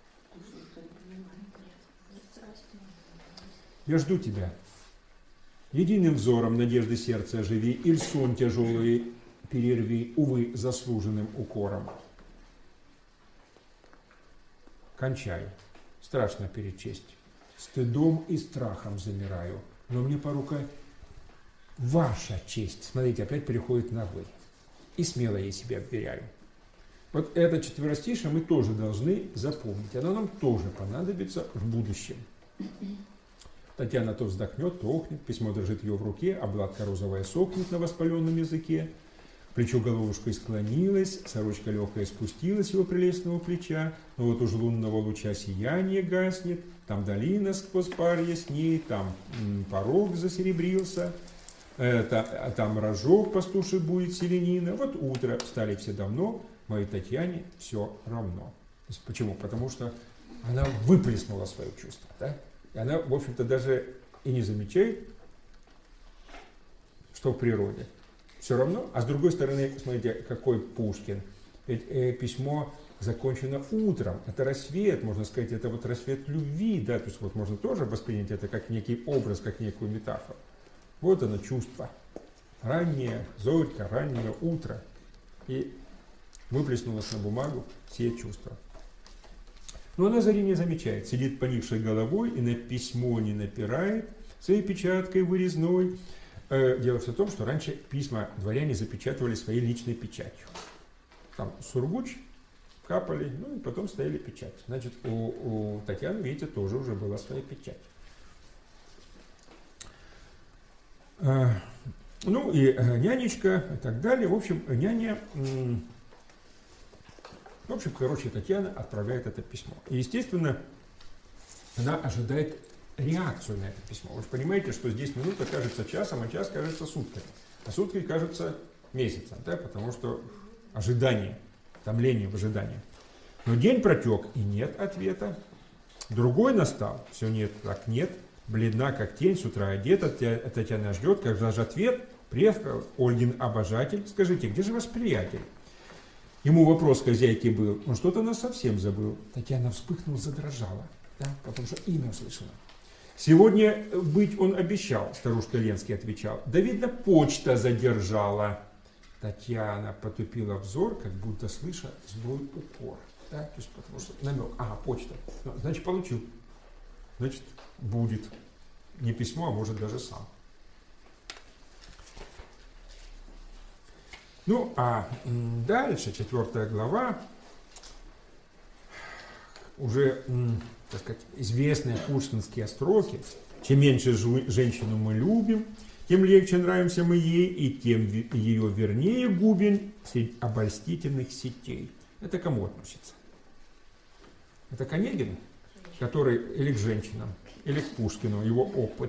Я жду тебя. Единым взором надежды сердца оживи, иль сон тяжелый перерви, увы, заслуженным укором. Кончай. Страшно перечесть. Стыдом и страхом замираю. Но мне порука ваша честь. Смотрите, опять переходит на «вы». И смело я себя вверяю. Вот это четверостишее мы тоже должны запомнить. Оно нам тоже понадобится в будущем. Татьяна то вздохнет, то охнет, письмо дрожит ее в руке, обладка розовая сохнет на воспаленном языке. Плечо головушкой склонилось, сорочка легкая спустилась с его прелестного плеча, но вот уж лунного луча сияние гаснет, там долина сквозь пар яснеет, там порог засеребрился, там рожок пастуший будет селенина. Вот утро, встали все давно, моей Татьяне все равно. То есть почему? Потому что она выплеснула свое чувство. Да? И она, в общем-то, даже и не замечает, что в природе. Все равно. А с другой стороны, смотрите, какой Пушкин. Ведь письмо закончено утром. Это рассвет, можно сказать, это вот рассвет любви. Да? То есть вот можно тоже воспринять это как некий образ, как некую метафору. Вот оно чувство. Раннее зорька, раннее утро. И выплеснулось на бумагу все чувства. Но она зари не замечает. Сидит поникшей головой и на письмо не напирает своей печаткой вырезной. Дело все в том, что раньше письма дворяне запечатывали своей личной печатью. Там сургуч капали, ну и потом стояли печать. Значит, у Татьяны, видите, тоже уже была своя печать. Ну и нянечка и так далее. В общем, няня... В общем, короче, Татьяна отправляет это письмо. И, естественно, она ожидает реакцию на это письмо. Вы же понимаете, что здесь минута кажется часом, а час кажется сутками. А сутки кажутся месяцем, да? Потому что ожидание, томление в ожидании. Но день протек, и нет ответа. Другой настал, все нет, так нет. Бледна, как тень, с утра одета, Татьяна ждет, как же ответ. Приехал Ольгин обожатель. Скажите, где же ваш приятель? Ему вопрос хозяйки был, он что-то нас совсем забыл. Татьяна вспыхнула, задрожала, да, потому что имя услышала. Сегодня быть он обещал, старушка Ленский отвечал. Да, видно, почта задержала. Татьяна потупила взор, как будто слыша злой укор. Да, то есть, потому что намек, ага, почта, значит, получил. Значит, будет. Не письмо, а может даже сам. Ну, а дальше, 4 глава, уже, так сказать, известные пушкинские строки. Чем меньше женщину мы любим, тем легче нравимся мы ей, и тем ее вернее губим среди обольстительных сетей. Это к кому относится? Это к Онегину, который или к женщинам, или к Пушкину, его опыт.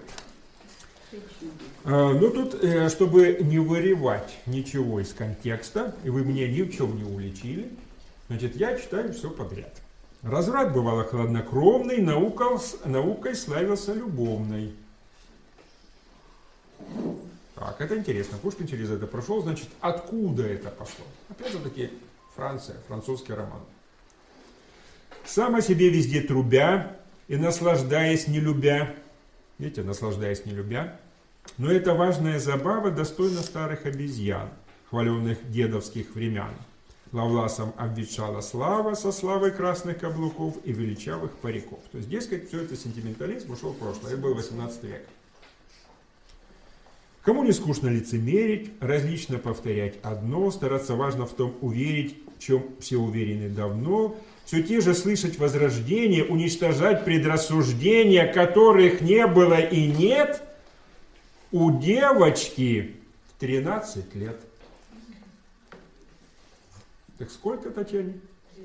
Ну тут, чтобы не вырывать ничего из контекста, и вы меня ни в чем не уличили, значит, я читаю все подряд. Разврат бывало хладнокровный, наукой славился любовной. Так, это интересно. Пушкин через это прошел, значит, откуда это пошло? Опять же таки, Франция, французский роман. Сам о себе везде трубя и наслаждаясь не любя. Видите, наслаждаясь не любя. Но эта важная забава достойна старых обезьян, хваленных дедовских времен. Лавласом обветшала слава со славой красных каблуков и величавых париков. То есть, дескать, все это сентиментализм ушел в прошлое. Это был 18 век. Кому не скучно лицемерить, различно повторять одно, стараться важно в том уверить, в чем все уверены давно, все те же слышать возрождение, уничтожать предрассуждения, которых не было и нет, у девочки в 13 лет. Так сколько, Татьяне?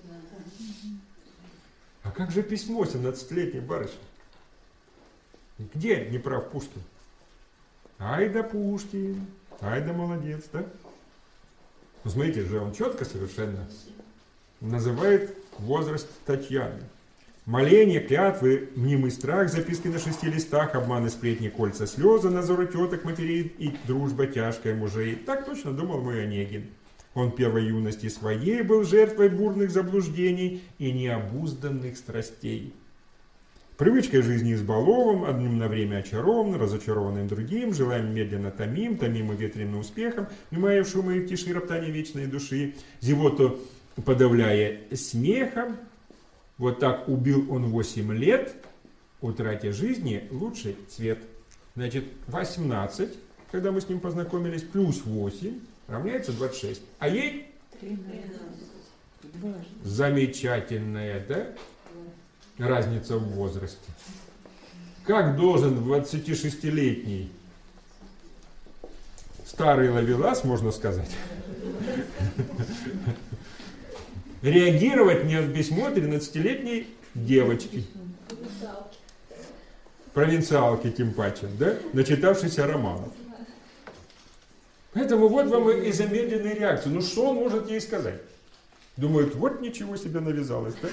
А как же письмо 17-летней барышни? Где не прав Пушкин? Ай да Пушкин, ай да молодец, да? Ну, смотрите же, он четко совершенно называет возраст Татьяны. Моление, клятвы, мнимый страх, записки на 6 листах, обманы, сплетни, кольца, слезы, назоры теток, матерей и дружба тяжкая мужей. Так точно думал мой Онегин. Он первой юности своей был жертвой бурных заблуждений и необузданных страстей. Привычкой жизни избалован, одним на время очарован, разочарованным другим, желаем медленно томим, томим и ветреным успехом, внимая в шумы и в тиши роптания вечной души, зевоту подавляя смехом. Вот так убил он 8 лет, утратя жизни лучший цвет. Значит, 18, когда мы с ним познакомились, плюс 8 равняется 26. А ей 13. замечательная, да? Разница в возрасте. Как должен 26-летний старый ловелас, можно сказать, реагировать на письмо 13-летней девочки, провинциалки тем паче, да? Начитавшейся романов. Поэтому вот вам и замедленная реакция. Ну что он может ей сказать? Думают, вот ничего себе навязалось, да?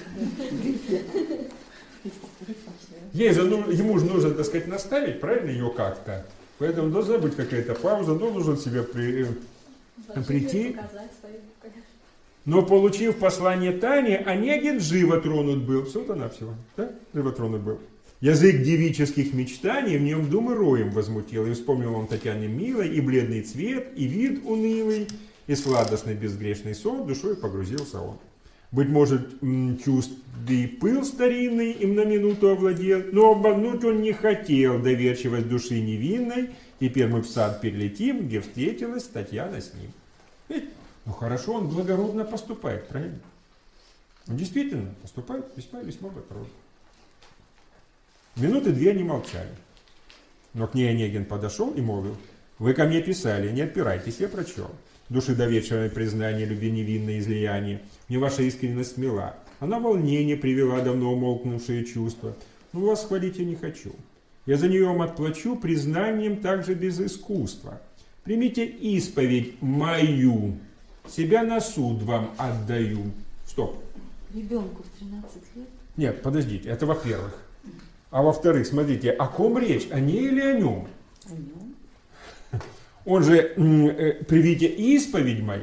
Ему же нужно, так сказать, наставить, правильно, ее как-то. Поэтому должна быть какая-то пауза, но должен себе прийти. Но получив послание Тани, Онегин живо тронут был. Всего-то-навсего, да? Живо тронут был. Язык девических мечтаний в нем думы роем возмутил. И вспомнил он Татьяне милой, и бледный цвет, и вид унылый, и сладостный безгрешный сон, душой погрузился он. Быть может, чувств да и пыл старинный им на минуту овладел, но обмануть он не хотел доверчивость души невинной. Теперь мы в сад перелетим, где встретилась Татьяна с ним. Ведь, ну хорошо, он благородно поступает, правильно? Он действительно поступает весьма благородно. Минуты 2 они молчали. Но к ней Онегин подошел и молвил: вы ко мне писали, не отпирайтесь, я прочел. Души доверчивое признание, любви невинное излияние. Мне ваша искренность смела. Она волнение привела давно умолкнувшие чувства. Но вас хвалить я не хочу. Я за нее вам отплачу признанием также без искусства. Примите исповедь мою. Себя на суд вам отдаю. Стоп. Ребенку в 13 лет? Нет, подождите, это во-первых. А во-вторых, смотрите, о ком речь? О ней или о нем? О нем. Он же, привите исповедь мою.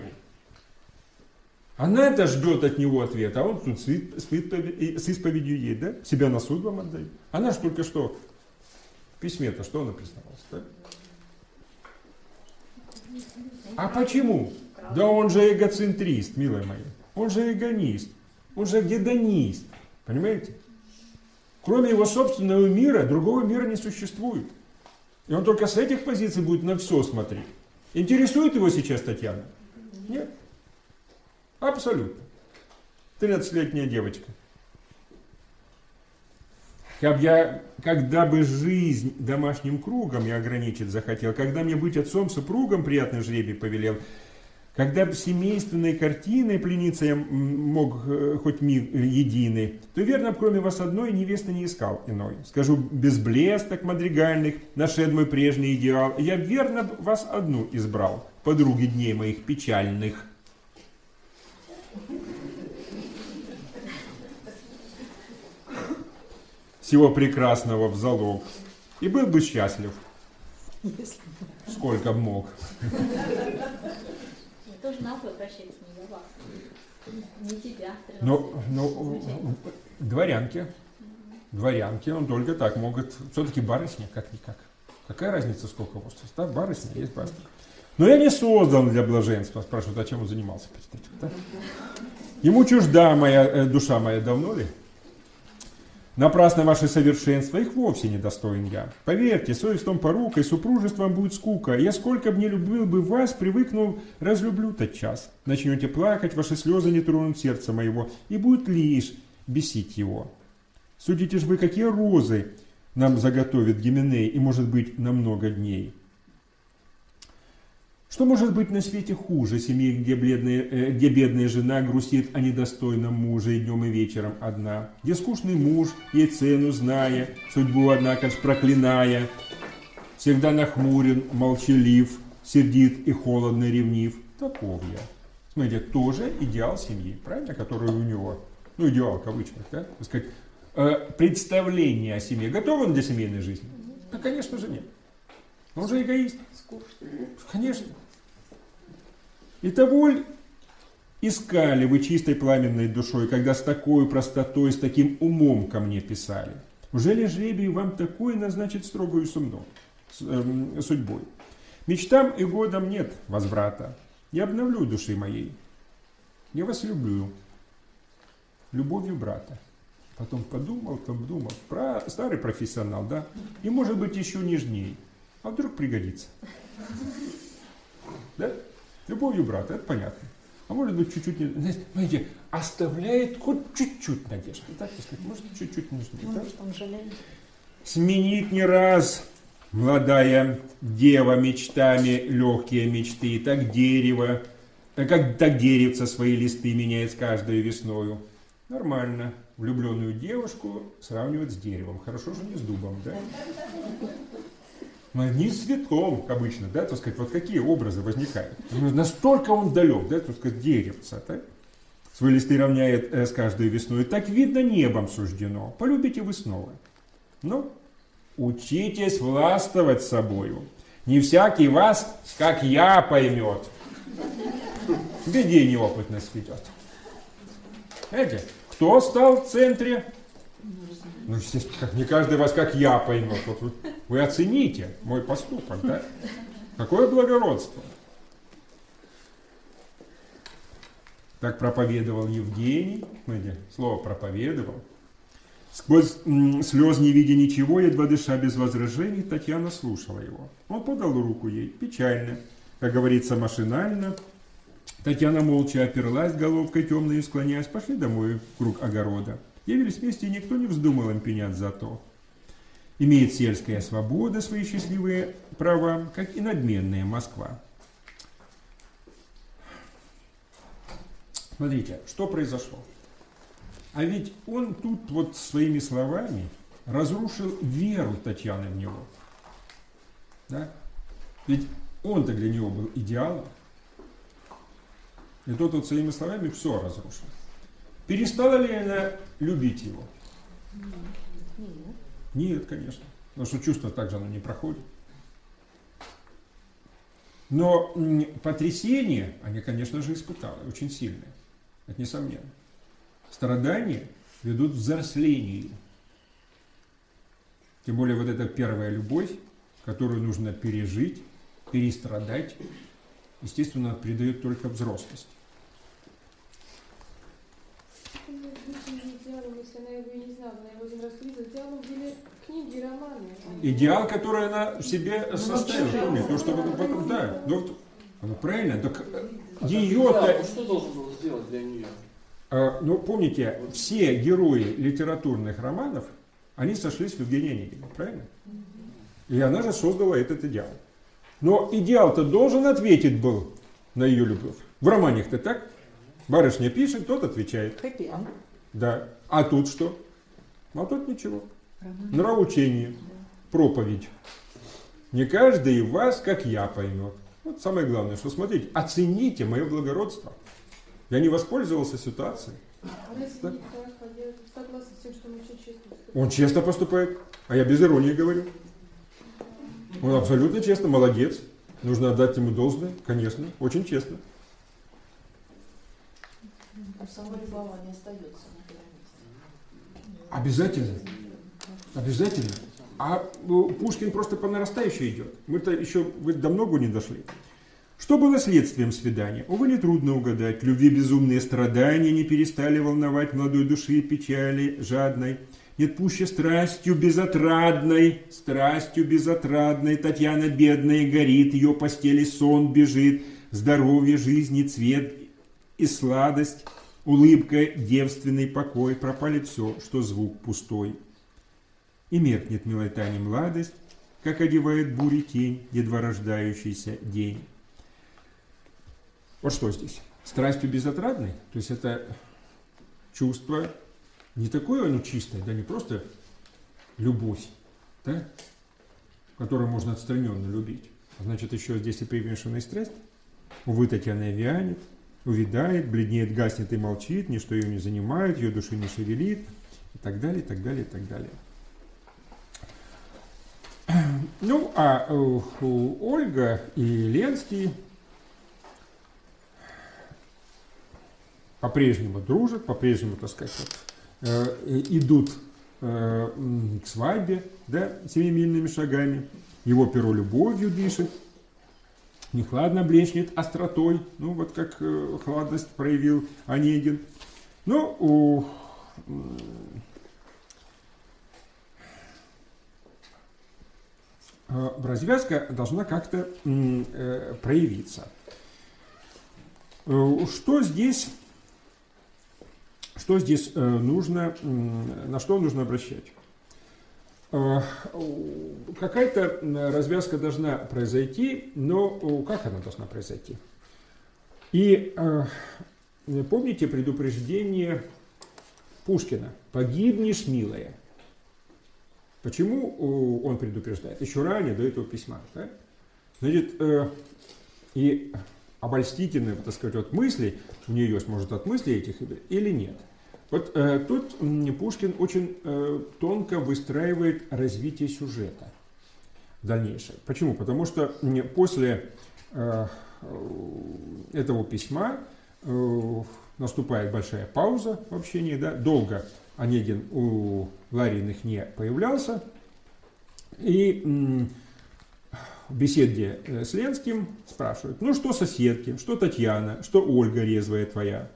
Она-то ждет от него ответа, а он тут с исповедью ей, да? Себя на суд вам отдает. Она же только что в письме-то что она признавалась, да? А почему? Да он же эгоцентрист, милая моя. Он же эгоист. Он же гедонист. Понимаете? Кроме его собственного мира, другого мира не существует. И он только с этих позиций будет на все смотреть. Интересует его сейчас Татьяна? Нет. Абсолютно. 13-летняя девочка. Когда бы жизнь домашним кругом я ограничить захотел, когда мне быть отцом, супругом приятный жребий повелел, когда бы семейственной картиной плениться я мог хоть миг единый, то верно, кроме вас одной, невесты не искал иной. Скажу без блесток мадригальных, нашед мой прежний идеал, я верно вас одну избрал, подруги дней моих печальных. Всего прекрасного в залог, и был бы счастлив, сколько б мог. Тоже на вы обращайтесь, не за вас. Не тебя. Дворянки, он только так могут. Все-таки барышня, как-никак. Какая разница, сколько возраста? Да, барышня, есть барышня. Но я не создан для блаженства. Спрашивают, а чем он занимался? Да? Ему чужда моя душа моя давно ли? Напрасно ваше совершенство, их вовсе не достоин я. Поверьте, совестом порукой, супружеством будет скука. Я сколько б не любил бы вас, привыкнул, разлюблю тотчас. Начнете плакать, ваши слезы не тронут сердца моего, и будет лишь бесить его. Судите ж вы, какие розы нам заготовит Гименей, и может быть на много дней. Что может быть на свете хуже семьи, где бедная жена грустит о недостойном муже и днем и вечером одна, где скучный муж, ей цену зная, судьбу, однако ж проклиная, всегда нахмурен, молчалив, сердит и холодно ревнив. Таков я. Смотрите, тоже идеал семьи, правильно, который у него, ну идеал в кавычках, да, так сказать, представление о семье. Готов он для семейной жизни? Да, конечно же, нет. Он же эгоист. Скучно. Конечно. И того ль искали вы чистой пламенной душой, когда с такой простотой, с таким умом ко мне писали? Уже ли жребий вам такое назначит строгую судьбой? Мечтам и годам нет возврата. Я обновлю души моей. Я вас люблю. Любовью брата. Потом подумал, старый профессионал, да? И может быть еще нежней. А вдруг пригодится? Да? Любовью брата, это понятно. А может быть чуть-чуть, знаете, оставляет хоть чуть-чуть надежды. Так сказать, может чуть-чуть нежнее. Может, он жалеет. Сменит не раз молодая дева мечтами легкие мечты, так деревце свои листы меняет с каждой весною. Нормально. Влюбленную девушку сравнивать с деревом. Хорошо же не с дубом, да? Но не с цветком обычно, да, так сказать, вот какие образы возникают. Настолько он далек, да, так сказать, деревца, да? Свои листы равняет с каждой весной. Так видно, небом суждено. Полюбите вы снова. Но учитесь властвовать собою. Не всякий вас, как я, поймет. К беде неопытность ведет. Знаете, кто стал в центре? Ну, естественно, как не каждый вас, как я, поймет. Вот вы оцените мой поступок, да? Какое благородство. Так проповедовал Евгений. Смотрите, слово проповедовал. Сквозь слез не видя ничего, едва дыша без возражений, Татьяна слушала его. Он подал руку ей, печально, как говорится, машинально. Татьяна молча оперлась головкой темной и склоняясь, пошли домой в круг огорода. Явились вместе, и никто не вздумал им пенять за то. Имеет сельская свобода свои счастливые права, как и надменная Москва. Смотрите, что произошло. А ведь он тут вот своими словами разрушил веру Татьяны в него. Да? Ведь он-то для него был идеалом. И тот вот своими словами все разрушил. Перестала ли она любить его? Нет, конечно. Потому что чувство так же оно не проходит. Но потрясение они, конечно же, испытали, очень сильное. Это несомненно. Страдания ведут к взрослению. Тем более вот эта первая любовь, которую нужно пережить, перестрадать, естественно, придает только взрослость. Если она его и не знала, она его один раз видела, идеалом были книги, романы. Идеал, который она в себе составила, помните? То, что потом, да, ну правильно, так ее-то... Что должен был сделать для нее? Ну, помните, все герои литературных романов, они сошлись в Евгении Онегине, правильно? И она же создала этот идеал. Но идеал-то должен ответить был на ее любовь. В романах-то так? Барышня пишет, тот отвечает. Хэппи-энд. Да. А тут что? А тут ничего. Нравоучение, проповедь. Не каждый из вас, как я, поймет. Вот самое главное, что смотрите, оцените мое благородство. Я не воспользовался ситуацией. Согласен с тем, что он очень честно поступает. Он честно поступает, а я без иронии говорю. Он абсолютно честно, молодец. Нужно отдать ему должное, конечно, очень честно. Самолюбование остается на первом месте. Обязательно. Обязательно. А Пушкин просто по нарастающей идет. Мы-то еще до много не дошли. Что было следствием свидания? Увы, нетрудно угадать. Любви безумные страдания не перестали волновать молодой души печали жадной. Нет пуще страстью безотрадной, Татьяна бедная горит, ее постели сон бежит, здоровье, жизни, цвет и сладость, улыбка, девственный покой, пропали все, что звук пустой. И меркнет милой Тане младость, как одевает бури тень, едва рождающийся день. Вот что здесь? Страстью безотрадной, то есть это чувство не такое оно чистое, да, не просто любовь, да, которую можно отстраненно любить. Значит, еще здесь и примешанная страсть. Увы, Татьяна вянет, увядает, бледнеет, гаснет и молчит, ничто ее не занимает, ее души не шевелит, и так далее, и так далее, и так далее. Ну, а Ольга и Ленский по-прежнему дружат, по-прежнему, так сказать, идут к свадьбе, да, семимильными шагами. Его перо любовью дышит, не хладно блещет остротой, ну вот как хладность проявил Онегин. Ну, развязка должна как-то проявиться. Что здесь нужно, на что нужно обращать? Какая-то развязка должна произойти, но как она должна произойти? И помните предупреждение Пушкина «Погибнешь, милая». Почему он предупреждает? Еще ранее, до этого письма. Да? Значит, и обольстительные, так сказать, вот мысли, у нее есть, может, от мыслей этих или нет. Вот тут Пушкин очень тонко выстраивает развитие сюжета дальнейшее. Почему? Потому что после этого письма наступает большая пауза в общении, да? Долго Онегин у Лариных не появлялся, и в беседе с Ленским спрашивают: ну что соседки, что Татьяна, что Ольга резвая твоя?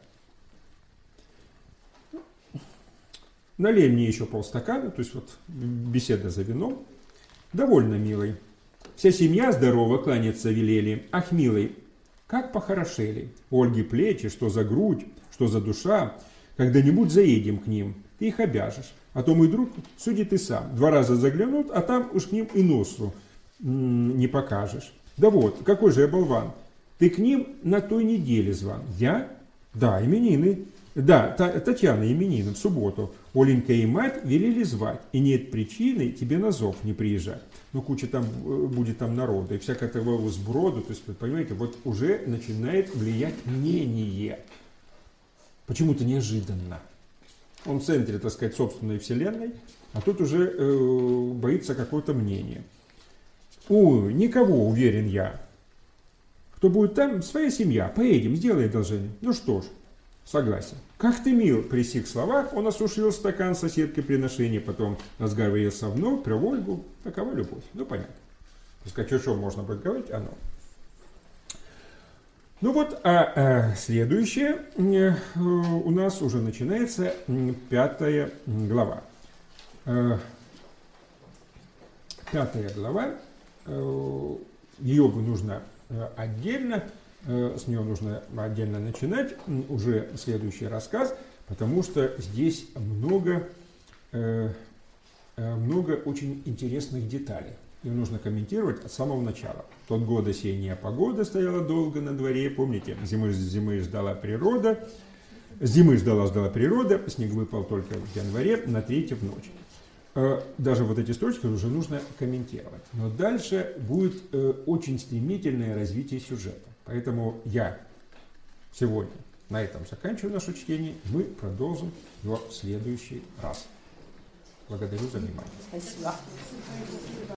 Налей мне еще полстакана, то есть вот беседа за вином. Довольно, милый. Вся семья здорова, кланяться велели. Ах, милый, как похорошели. У Ольги плечи, что за грудь, что за душа. Когда-нибудь заедем к ним, ты их обяжешь. А то мой друг, суди ты сам. 2 раза заглянут, а там уж к ним и носу не покажешь. Да вот, какой же я болван. Ты к ним на той неделе зван. Я? Да, именины. Да, Татьяна именины в субботу. Оленька и мать велели звать, и нет причины тебе на зов не приезжать. Ну, куча там будет там народа, и всякого такого сброду, то есть, вы понимаете, вот уже начинает влиять мнение. Почему-то неожиданно. Он в центре, так сказать, собственной вселенной, а тут уже боится какого-то мнения. Ой, никого, уверен я. Кто будет там, своя семья. Поедем, сделай одолжение. Ну что ж, согласен. Как ты мил, при сих словах он осушил стакан соседкой приношения, потом разговорился вновь про Ольгу. Такова любовь. Ну, понятно. То есть, что можно будет говорить, оно. Ну вот, следующее у нас уже начинается 5 глава. 5 глава, ее бы нужно отдельно, с нее нужно отдельно начинать уже следующий рассказ, потому что здесь много очень интересных деталей. Ее нужно комментировать от самого начала. Тот год осенняя погода стояла долго на дворе, помните, зимы ждала природа, зимы ждала природа, снег выпал только в январе на 3 в ночь. Даже вот эти строчки уже нужно комментировать. Но дальше будет очень стремительное развитие сюжета. Поэтому я сегодня на этом заканчиваю наше чтение. Мы продолжим его в следующий раз. Благодарю за внимание. Спасибо.